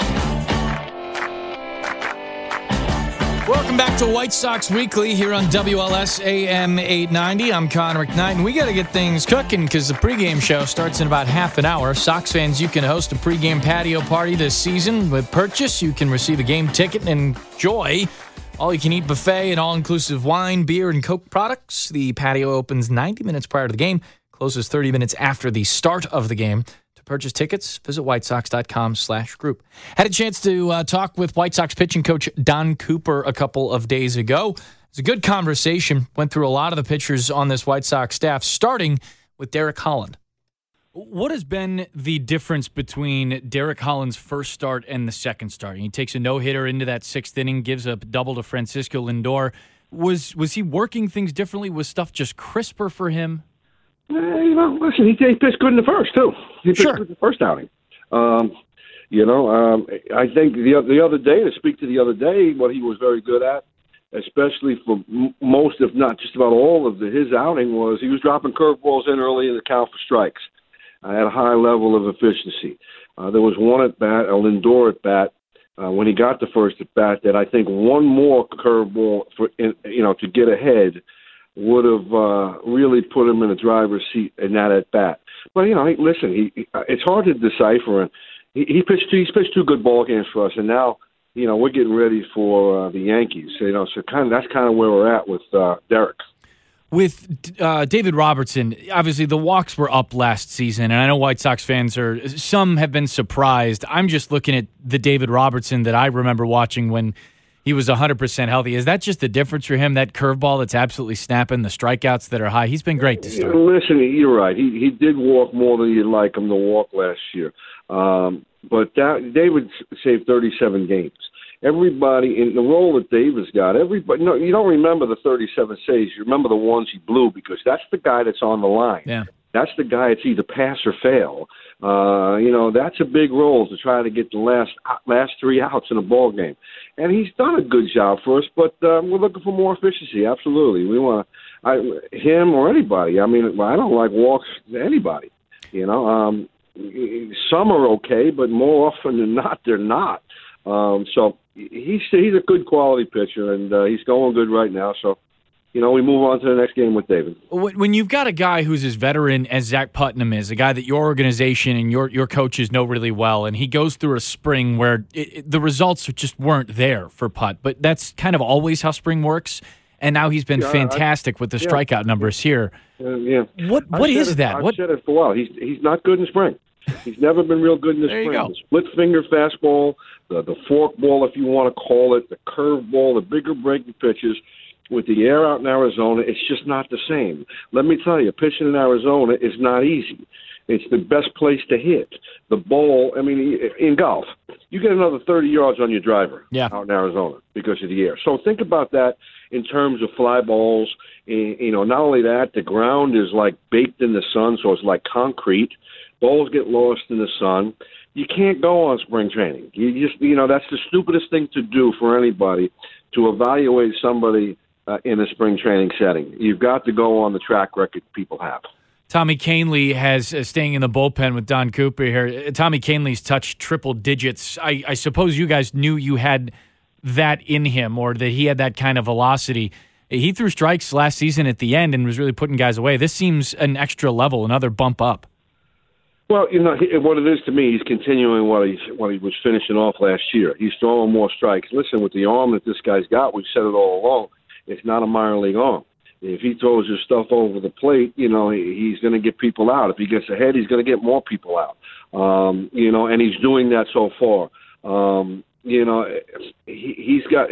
Welcome back to White Sox Weekly here on W L S A M eight ninety. I'm Connor McKnight, and we got to get things cooking because the pregame show starts in about half an hour. Sox fans, you can host a pregame patio party this season. With purchase, you can receive a game ticket and enjoy all-you-can-eat buffet and all-inclusive wine, beer, and Coke products. The patio opens ninety minutes prior to the game, closes thirty minutes after the start of the game. Purchase tickets, visit whitesox.com slash group. Had a chance to uh, talk with White Sox pitching coach Don Cooper a couple of days ago. It was a good conversation. Went through a lot of the pitchers on this White Sox staff, starting with Derek Holland. What has been the difference between Derek Holland's first start and the second start? He takes a no-hitter into that sixth inning, gives a double to Francisco Lindor. Was, was he working things differently? Was stuff just crisper for him? Uh, you know, listen, he, he pitched good in the first, too. He pitched sure. good in the first outing. Um, you know, um, I think the the other day, to speak to the other day, what he was very good at, especially for m- most, if not just about all of the, his outing, was he was dropping curveballs in early in the count for strikes uh, at a high level of efficiency. Uh, there was one at bat, a Lindor at bat, uh, when he got the first at bat, that I think one more curveball for in, you know to get ahead would have uh, really put him in a driver's seat in that at bat. But you know, he, listen, he, he it's hard to decipher. And he, he pitched he's pitched two good ball games for us, and now you know we're getting ready for uh, the Yankees. You know, so kind of that's kind of where we're at with uh, Derek. With uh, David Robertson, obviously the walks were up last season, and I know White Sox fans are some have been surprised. I'm just looking at the David Robertson that I remember watching when he was one hundred percent healthy. Is that just the difference for him, that curveball that's absolutely snapping, the strikeouts that are high? He's been great to start. Listen, you're right. He he did walk more than you'd like him to walk last year. Um, but that, David saved thirty-seven games. Everybody in the role that David's got, everybody, no, you don't remember the thirty-seven saves. You remember the ones he blew because that's the guy that's on the line. Yeah. That's the guy. It's either pass or fail. Uh, you know, that's a big role to try to get the last last three outs in a ball game. And he's done a good job for us, but uh, we're looking for more efficiency. Absolutely, we want I, him or anybody. I mean, I don't like walks to anybody. You know, um, some are okay, but more often than not, they're not. Um, so he's he's a good quality pitcher, and uh, he's going good right now. So, you know, we move on to the next game with David. When you've got a guy who's as veteran as Zach Putnam is, a guy that your organization and your your coaches know really well, and he goes through a spring where it, it, the results just weren't there for Putt, but that's kind of always how spring works. And now he's been yeah, fantastic I, with the yeah. strikeout numbers here. Uh, yeah. What what is it, that? I've what? said it for a while. He's he's not good in spring. He's never been real good in the there spring. You go. The split finger fastball, the the fork ball, if you want to call it, the curve ball, the bigger breaking pitches. With the air out in Arizona, it's just not the same. Let me tell you, pitching in Arizona is not easy. It's the best place to hit. The ball, I mean, in golf, you get another thirty yards on your driver yeah. out in Arizona because of the air. So think about that in terms of fly balls. You know, not only that, the ground is like baked in the sun, so it's like concrete. Balls get lost in the sun. You can't go on spring training. You just, you know, that's the stupidest thing to do for anybody, to evaluate somebody Uh, in a spring training setting. You've got to go on the track record people have. Tommy Kahnle has uh, staying in the bullpen with Don Cooper here. Uh, Tommy Kahnle's touched triple digits. I, I suppose you guys knew you had that in him, or that he had that kind of velocity. He threw strikes last season at the end and was really putting guys away. This seems an extra level, another bump up. Well, you know, he, what it is to me, he's continuing what he, what he was finishing off last year. He's throwing more strikes. Listen, with the arm that this guy's got, we've said it all along, it's not a minor league arm. If he throws his stuff over the plate, you know, he, he's going to get people out. If he gets ahead, he's going to get more people out. Um, you know, and he's doing that so far. Um, you know, he, he's got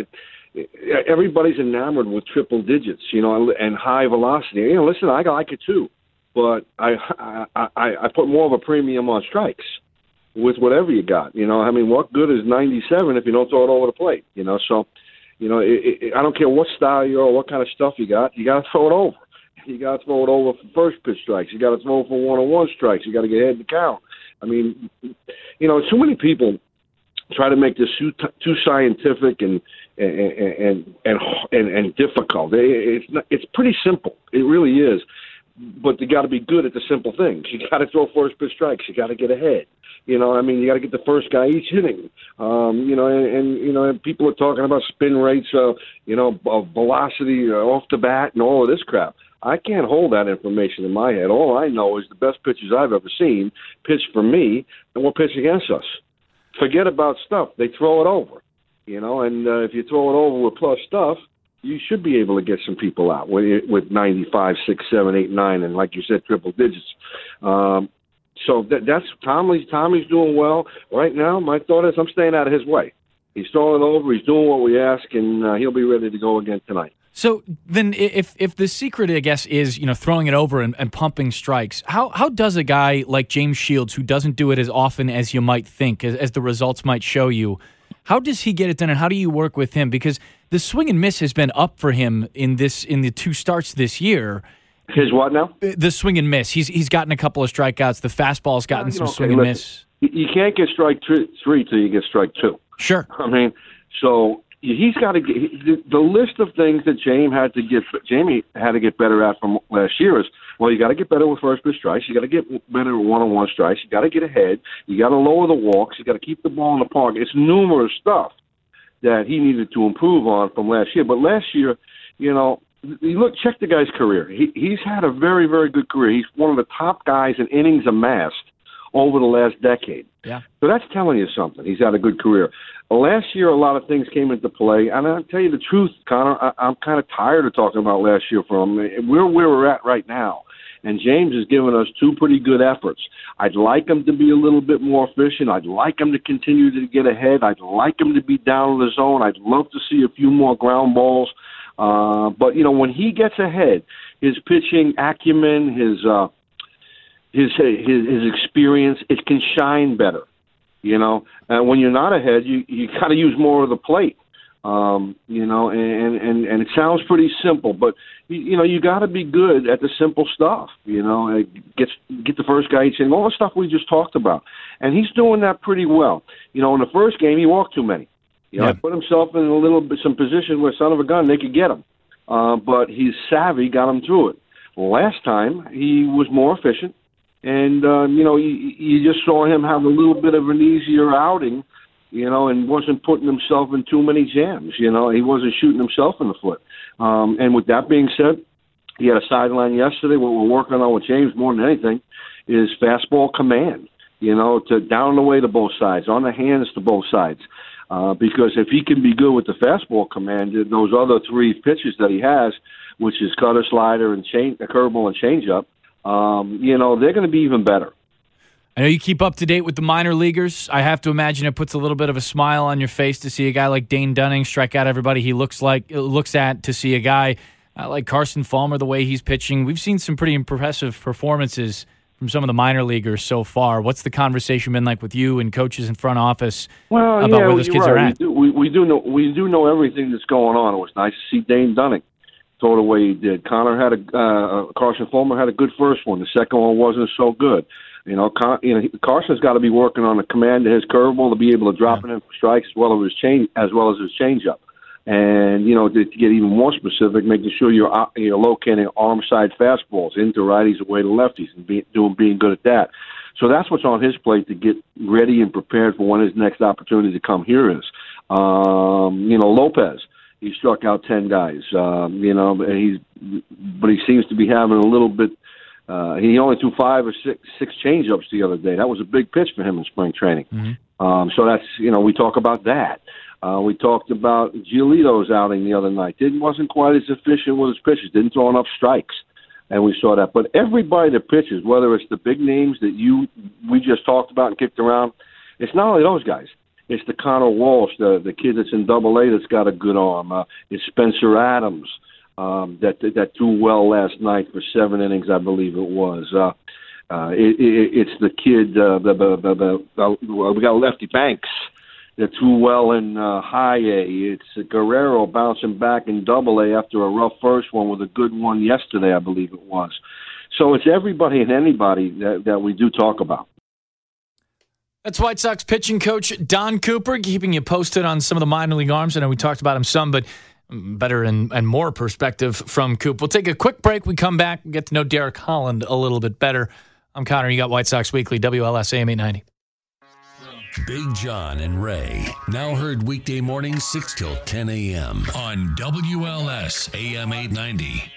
– everybody's enamored with triple digits, you know, and high velocity. You know, listen, I like it too. But I, I, I, I put more of a premium on strikes with whatever you got. You know, I mean, what good is ninety-seven if you don't throw it over the plate, you know? So – You know, it, it, I don't care what style you are or what kind of stuff you got. You got to throw it over. You got to throw it over for first pitch strikes. You got to throw it for one-on-one strikes. You got to get ahead to count. I mean, you know, too many people try to make this too, too scientific and and and and and, and difficult. It's not, it's pretty simple. It really is. But you got to be good at the simple things. You got to throw first pitch strikes. You got to get ahead. You know, I mean, you got to get the first guy each inning. Um, you know, and, and you know, and people are talking about spin rates, uh, you know, of velocity uh, off the bat and all of this crap. I can't hold that information in my head. All I know is the best pitchers I've ever seen pitch for me and will pitch against us. Forget about stuff. They throw it over. You know, and uh, if you throw it over with plus stuff, you should be able to get some people out with, with ninety-five, six, seven, eight, nine, and like you said, triple digits. Um, So that, that's Tommy's. Tommy's doing well right now. My thought is I'm staying out of his way. He's throwing it over. He's doing what we ask, and uh, he'll be ready to go again tonight. So then, if if the secret, I guess, is you know throwing it over and, and pumping strikes, how how does a guy like James Shields, who doesn't do it as often as you might think, as, as the results might show you, how does he get it done, and how do you work with him? Because the swing and miss has been up for him in this in the two starts this year. His what now? The swing and miss. He's he's gotten a couple of strikeouts. The fastball's gotten you some know, swing okay, and listen, miss. You can't get strike three, three till you get strike two. Sure. I mean, so he's got to get the, the list of things that Jamie had to get. Jamie had to get better at from last year is well, you got to get better with first pitch strikes. You got to get better with one-on-one strikes. You got to get ahead. You got to lower the walks. You got to keep the ball in the park. It's numerous stuff that he needed to improve on from last year. But last year, you know. You look, check the guy's career. He, he's had a very, very good career. He's one of the top guys in innings amassed over the last decade. Yeah. So that's telling you something. He's had a good career. Last year, a lot of things came into play. And I'll tell you the truth, Connor, I, I'm kind of tired of talking about last year for him. We're where we're at right now. And James has given us two pretty good efforts. I'd like him to be a little bit more efficient. I'd like him to continue to get ahead. I'd like him to be down in the zone. I'd love to see a few more ground balls. Uh, but, you know, when he gets ahead, his pitching acumen, his, uh, his, his, his experience, it can shine better, you know. And when you're not ahead, you, you got to use more of the plate. Um, you know, and, and, and it sounds pretty simple, but, you, you know, you got to be good at the simple stuff, you know, get, get the first guy each inning, all the stuff we just talked about. And he's doing that pretty well. You know, in the first game, he walked too many. You know, yeah. he put himself in a little bit, some position where, son of a gun, they could get him. Uh, but his savvy got him through it. Last time, he was more efficient. And, uh, you know, you, you just saw him have a little bit of an easier outing, you know, and wasn't putting himself in too many jams. You know, he wasn't shooting himself in the foot. Um, and with that being said, he had a sideline yesterday. What we're working on with James more than anything is fastball command, you know, to down the way to both sides, on the hands to both sides. Uh, because if he can be good with the fastball command, those other three pitches that he has, which is cutter, slider, and change, a curveball and changeup, um, you know, they're going to be even better. I know you keep up to date with the minor leaguers. I have to imagine it puts a little bit of a smile on your face to see a guy like Dane Dunning strike out everybody he looks like looks at, to see a guy uh, like Carson Fulmer, the way he's pitching. We've seen some pretty impressive performances from some of the minor leaguers so far. What's the conversation been like with you and coaches in front office well, about yeah, where those kids right. are at? We do, we, we, do know, we do know everything that's going on. It was nice to see Dane Dunning throw the way he did. Connor had a uh, Carson Fulmer had a good first one. The second one wasn't so good. You know, Con, you know, Carson's got to be working on the command of his curveball to be able to drop yeah. it in for strikes as well as his change as well as his changeup. And you know, to, to get even more specific, making sure you're uh, you're locating arm side fastballs into righties, away to lefties, and be, doing being good at that. So that's what's on his plate to get ready and prepared for when his next opportunity to come here is. Um, you know, Lopez. He struck out ten guys. Um, you know, but he's but he seems to be having a little bit. Uh, he only threw five or six six changeups the other day. That was a big pitch for him in spring training. Mm-hmm. Um, so that's you know we talk about that. Uh, we talked about Giolito's outing the other night. Didn't wasn't quite as efficient with his pitches. Didn't throw enough strikes, and we saw that. But everybody that pitches, whether it's the big names that you we just talked about and kicked around, it's not only those guys. It's the Connor Walsh, the the kid that's in Double A that's got a good arm. Uh, it's Spencer Adams. Um, that that threw well last night for seven innings, I believe it was. Uh, uh, it, it, it's the kid, uh, the, the, the, the, the, we got Lefty Banks that threw well in uh, High A. It's Guerrero bouncing back in Double A after a rough first one with a good one yesterday, I believe it was. So it's everybody and anybody that, that we do talk about. That's White Sox pitching coach Don Cooper, keeping you posted on some of the minor league arms. I know we talked about him some, but better and, and more perspective from Coop. We'll take a quick break. We come back, we get to know Derek Holland a little bit better. I'm Connor. You got White Sox Weekly, W L S A M eight ninety. Big John and Ray, now heard weekday mornings six till ten a.m. on W L S A M eight ninety.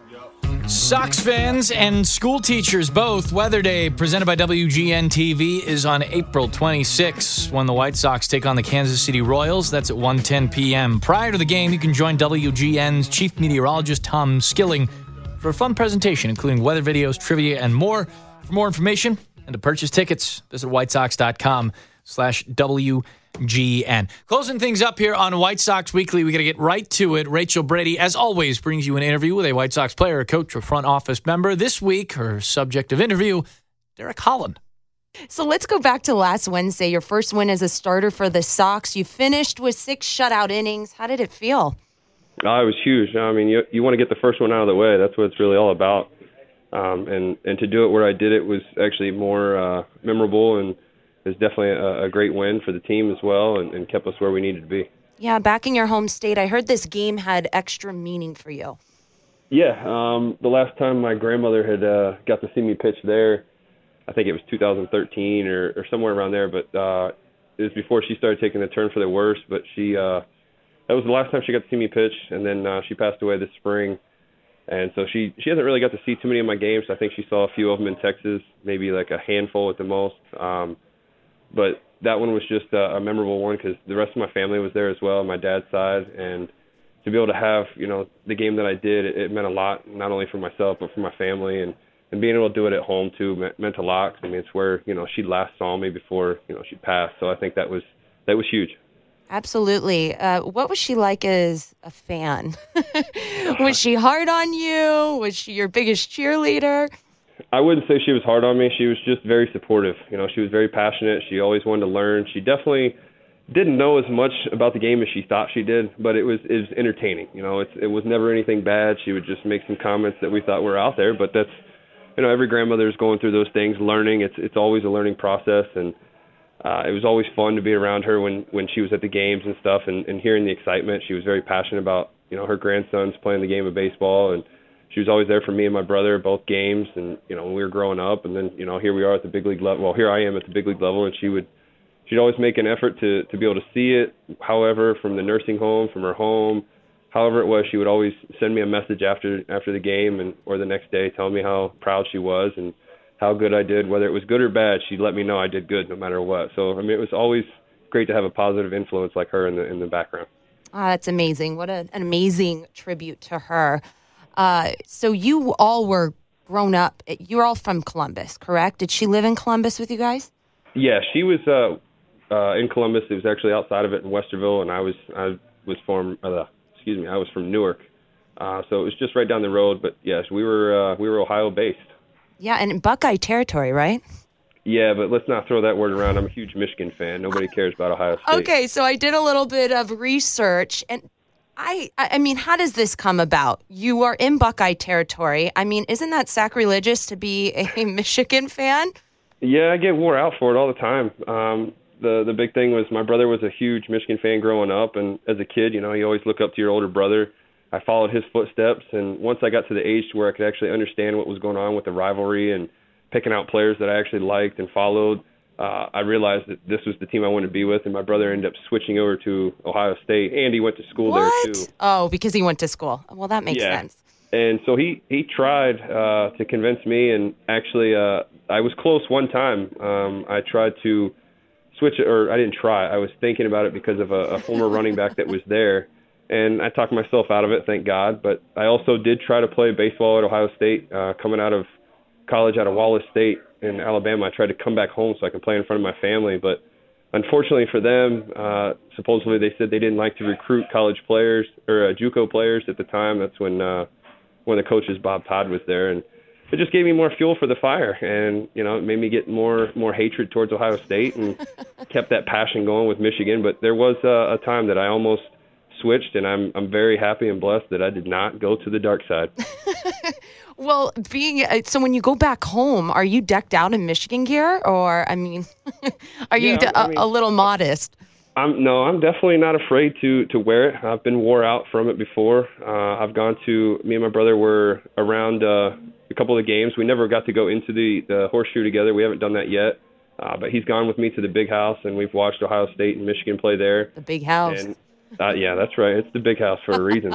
Sox fans and school teachers both. Weather Day, presented by W G N T V, is on April twenty-sixth when the White Sox take on the Kansas City Royals. That's at one ten p.m. Prior to the game, you can join W G N's chief meteorologist, Tom Skilling, for a fun presentation, including weather videos, trivia, and more. For more information and to purchase tickets, visit whitesox.com slash WGN. Closing things up here on White Sox Weekly, we got to get right to it. Rachel Brady, as always, brings you an interview with a White Sox player, a coach, or front office member. This week, her subject of interview, Derek Holland. So let's go back to last Wednesday, your first win as a starter for the Sox. You finished with six shutout innings. How did it feel? Oh, it was huge. I mean, you you want to get the first one out of the way. That's what it's really all about. Um, and, and to do it where I did it was actually more uh, memorable, and it was definitely a, a great win for the team as well, and, and kept us where we needed to be. Yeah, back in your home state, I heard this game had extra meaning for you. Yeah, um, the last time my grandmother had uh, got to see me pitch there, I think it was two thousand thirteen or, or somewhere around there, but uh, it was before she started taking the turn for the worse. But she uh, that was the last time she got to see me pitch, and then uh, she passed away this spring. And so she, she hasn't really got to see too many of my games. I think she saw a few of them in Texas, maybe like a handful at the most. Um, but that one was just a, a memorable one because the rest of my family was there as well, my dad's side. And to be able to have, you know, the game that I did, it, it meant a lot, not only for myself but for my family. And, and being able to do it at home, too, meant, meant a lot. I mean, it's where, you know, she last saw me before, you know, she passed. So I think that was that was huge. Absolutely. Uh, what was she like as a fan? Was she hard on you? Was she your biggest cheerleader? I wouldn't say she was hard on me. She was just very supportive. You know, she was very passionate. She always wanted to learn. She definitely didn't know as much about the game as she thought she did, but it was it was entertaining. You know, it's, it was never anything bad. She would just make some comments that we thought were out there, but that's, you know, every grandmother is going through those things, learning. It's it's always a learning process, and uh, it was always fun to be around her when, when she was at the games and stuff, and, and hearing the excitement. She was very passionate about, you know, her grandsons playing the game of baseball, and she was always there for me and my brother at both games, and, you know, when we were growing up, and then, you know, here we are at the big league level. Well, here I am at the big league level, and she would, she'd always make an effort to, to be able to see it. However, from the nursing home, from her home, however it was, she would always send me a message after after the game and or the next day telling me how proud she was and how good I did. Whether it was good or bad, she'd let me know I did good no matter what. So, I mean, it was always great to have a positive influence like her in the in the background. Oh, that's amazing. What a, an amazing tribute to her. Uh, so you all were grown up. You were all from Columbus, correct? Did she live in Columbus with you guys? Yeah, she was uh, uh, in Columbus. It was actually outside of it in Westerville, and I was I was from uh, excuse me, I was from Newark. Uh, so it was just right down the road. But yes, we were uh, we were Ohio based. Yeah, and Buckeye territory, right? Yeah, but let's not throw that word around. I'm a huge Michigan fan. Nobody cares about Ohio State. Okay, so I did a little bit of research, and I, I mean, how does this come about? You are in Buckeye territory. I mean, isn't that sacrilegious to be a Michigan fan? Yeah, I get wore out for it all the time. Um, the the big thing was my brother was a huge Michigan fan growing up, and as a kid, you know, you always look up to your older brother. I followed his footsteps, and once I got to the age where I could actually understand what was going on with the rivalry and picking out players that I actually liked and followed, uh, I realized that this was the team I wanted to be with, and my brother ended up switching over to Ohio State, and he went to school what? there too. Oh, because he went to school. Well, that makes yeah. sense. And so he, he tried uh, to convince me, and actually uh, I was close one time. Um, I tried to switch it, or I didn't try. I was thinking about it because of a, a former running back that was there, and I talked myself out of it, thank God. But I also did try to play baseball at Ohio State. Uh, coming out of college out of Wallace State in Alabama, I tried to come back home so I could play in front of my family. But unfortunately for them, uh, supposedly they said they didn't like to recruit college players or uh, JUCO players at the time. That's when uh, one of the coaches, Bob Todd, was there. And it just gave me more fuel for the fire. And, you know, it made me get more more hatred towards Ohio State and kept that passion going with Michigan. But there was uh, a time that I almost switched, and I'm I'm very happy and blessed that I did not go to the dark side. Well, being so when you go back home, are you decked out in Michigan gear, or I mean, are you Yeah, d- I a, mean, a little modest? I'm no, I'm definitely not afraid to to wear it. I've been wore out from it before. Uh, I've gone to me and my brother were around uh, a couple of the games. We never got to go into the the horseshoe together. We haven't done that yet. Uh, but he's gone with me to the big house, and we've watched Ohio State and Michigan play there. The big house. And, uh, yeah, that's right. It's the big house for a reason.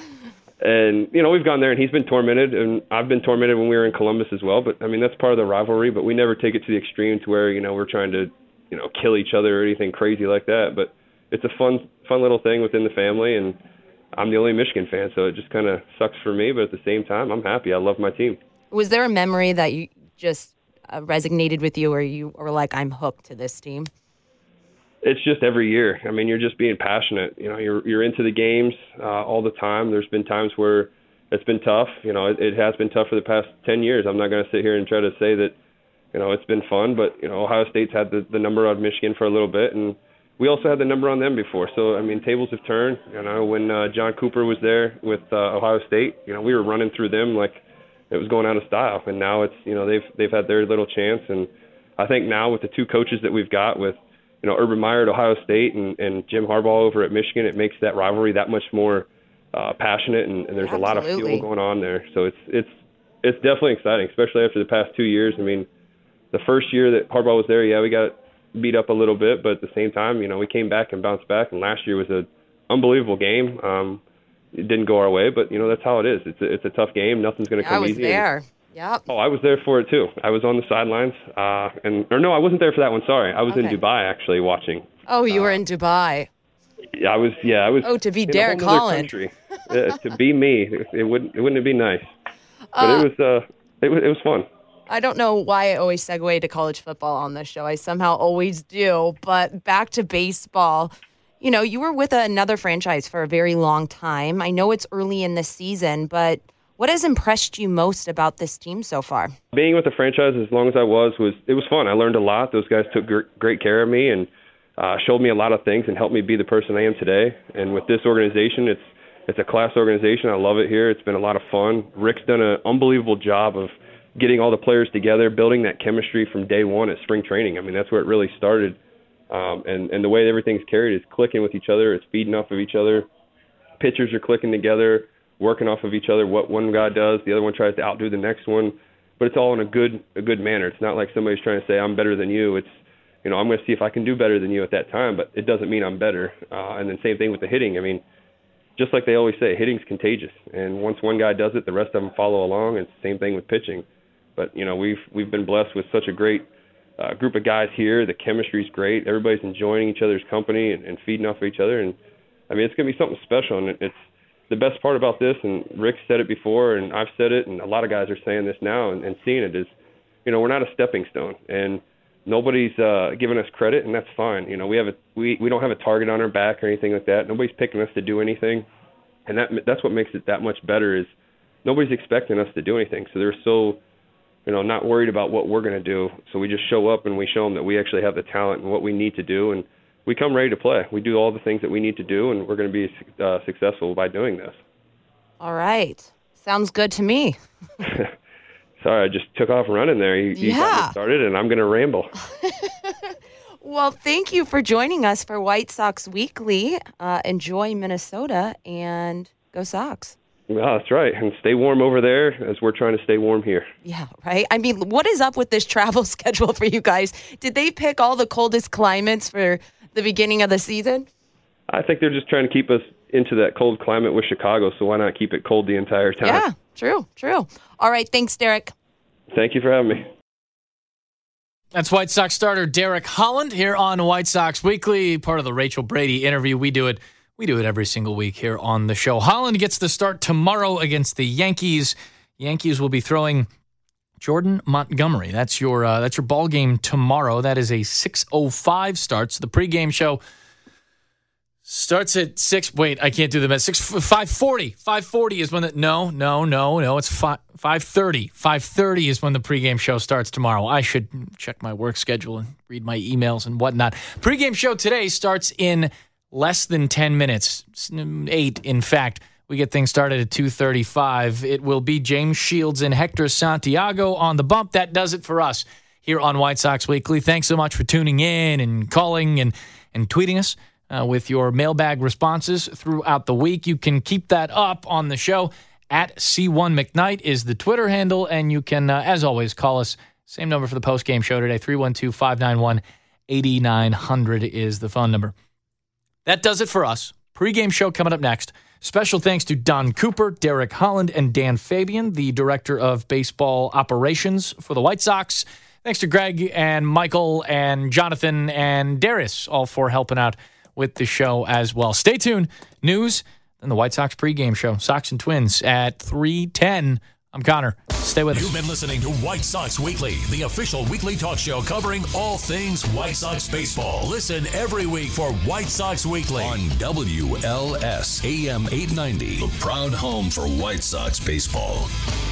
And, you know, we've gone there, and he's been tormented, and I've been tormented when we were in Columbus as well. But, I mean, that's part of the rivalry, but we never take it to the extreme to where, you know, we're trying to, you know, kill each other or anything crazy like that. But it's a fun, fun little thing within the family, and I'm the only Michigan fan, so it just kind of sucks for me. But at the same time, I'm happy. I love my team. Was there a memory that you just uh, resonated with you, or you were like, I'm hooked to this team? It's just every year. I mean, you're just being passionate. You know, you're you're into the games uh, all the time. There's been times where it's been tough. You know, it, it has been tough for the past ten years. I'm not going to sit here and try to say that, you know, it's been fun. But, you know, Ohio State's had the, the number on Michigan for a little bit, and we also had the number on them before. So, I mean, tables have turned. You know, when uh, John Cooper was there with uh, Ohio State, you know, we were running through them like it was going out of style. And now it's, you know, they've they've had their little chance. And I think now with the two coaches that we've got with, you know, Urban Meyer at Ohio State and, and Jim Harbaugh over at Michigan, it makes that rivalry that much more uh, passionate, and, and there's Absolutely. a lot of fuel going on there. So it's it's it's definitely exciting, especially after the past two years. I mean, the first year that Harbaugh was there, yeah, we got beat up a little bit, but at the same time, you know, we came back and bounced back, and last year was an unbelievable game. Um, it didn't go our way, but, you know, that's how it is. It's a, it's a tough game. Nothing's going to Yeah, come I was easy. there. And, Yep. Oh, I was there for it too. I was on the sidelines, uh, and or no, I wasn't there for that one. Sorry, I was Okay. in Dubai actually watching. Oh, you were in Dubai. Yeah, I was. Yeah, I was. Oh, to be in a Derek whole nother Holland. country. uh, to be me, it, it wouldn't. It wouldn't be nice. But Uh, it was. Uh, it was. It was fun. I don't know why I always segue to college football on this show. I somehow always do. But back to baseball. You know, you were with another franchise for a very long time. I know it's early in the season, but what has impressed you most about this team so far? Being with the franchise as long as I was was it was fun. I learned a lot. Those guys took gr- great care of me, and uh, showed me a lot of things and helped me be the person I am today. And with this organization, it's it's a class organization. I love it here. It's been a lot of fun. Rick's done an unbelievable job of getting all the players together, building that chemistry from day one at spring training. I mean, that's where it really started. Um, and, and the way everything's carried is clicking with each other. It's feeding off of each other. Pitchers are clicking together, working off of each other. What one guy does, the other one tries to outdo the next one. But it's all in a good a good manner. It's not like somebody's trying to say, I'm better than you. It's, you know, I'm going to see if I can do better than you at that time, but it doesn't mean I'm better. Uh, and then same thing with the hitting. I mean, just like they always say, hitting's contagious. And once one guy does it, the rest of them follow along. And it's the same thing with pitching. But, you know, we've we've been blessed with such a great uh, group of guys here. The chemistry's great. Everybody's enjoying each other's company and, and feeding off of each other. And, I mean, it's going to be something special. And it's the best part about this, and Rick said it before, and I've said it, and a lot of guys are saying this now and, and seeing it, is, you know, we're not a stepping stone. And nobody's uh, giving us credit, and that's fine. You know, we have a we, we don't have a target on our back or anything like that. Nobody's picking us to do anything, and that that's what makes it that much better. Is nobody's expecting us to do anything, so they're so, you know, not worried about what we're going to do. So we just show up and we show them that we actually have the talent and what we need to do, and we come ready to play. We do all the things that we need to do, and we're going to be uh, successful by doing this. All right, sounds good to me. Sorry, I just took off running there. You, you yeah. got me started, and I'm going to ramble. Well, thank you for joining us for White Sox Weekly. Uh, enjoy Minnesota, and go Sox. Well, that's right. And stay warm over there as we're trying to stay warm here. Yeah, right? I mean, what is up with this travel schedule for you guys? Did they pick all the coldest climates for the beginning of the season? I think they're just trying to keep us into that cold climate with Chicago, so why not keep it cold the entire time? Yeah, true, true. All right, thanks, Derek. Thank you for having me. That's White Sox starter Derek Holland here on White Sox Weekly, part of the Rachel Brady interview. We do it we do it every single week here on the show. Holland gets the start tomorrow against the Yankees. Yankees will be throwing Jordan Montgomery. That's your uh, that's your ball game tomorrow. That is a six oh five start. So the pregame show starts at six. Wait, I can't do the math. Six five forty. Five forty is when the no no no no. It's five five thirty. Five thirty is when the pregame show starts tomorrow. I should check my work schedule and read my emails and whatnot. Pregame show today starts in less than ten minutes. Eight, in fact. We get things started at two thirty-five. It will be James Shields and Hector Santiago on the bump. That does it for us here on White Sox Weekly. Thanks so much for tuning in and calling and, and tweeting us uh, with your mailbag responses throughout the week. You can keep that up on the show. At C one McKnight is the Twitter handle, and you can, uh, as always, call us. Same number for the postgame show today, three one two, five nine one, eight nine zero zero is the phone number. That does it for us. Pre-game show coming up next. Special thanks to Don Cooper, Derek Holland, and Dan Fabian, the Director of Baseball Operations for the White Sox. Thanks to Greg and Michael and Jonathan and Darius, all for helping out with the show as well. Stay tuned. News, then the White Sox pregame show. Sox and Twins at three ten. I'm Connor. Stay with us. You've been listening to White Sox Weekly, the official weekly talk show covering all things White Sox baseball. Listen every week for White Sox Weekly on W L S A M eight ninety, the proud home for White Sox baseball.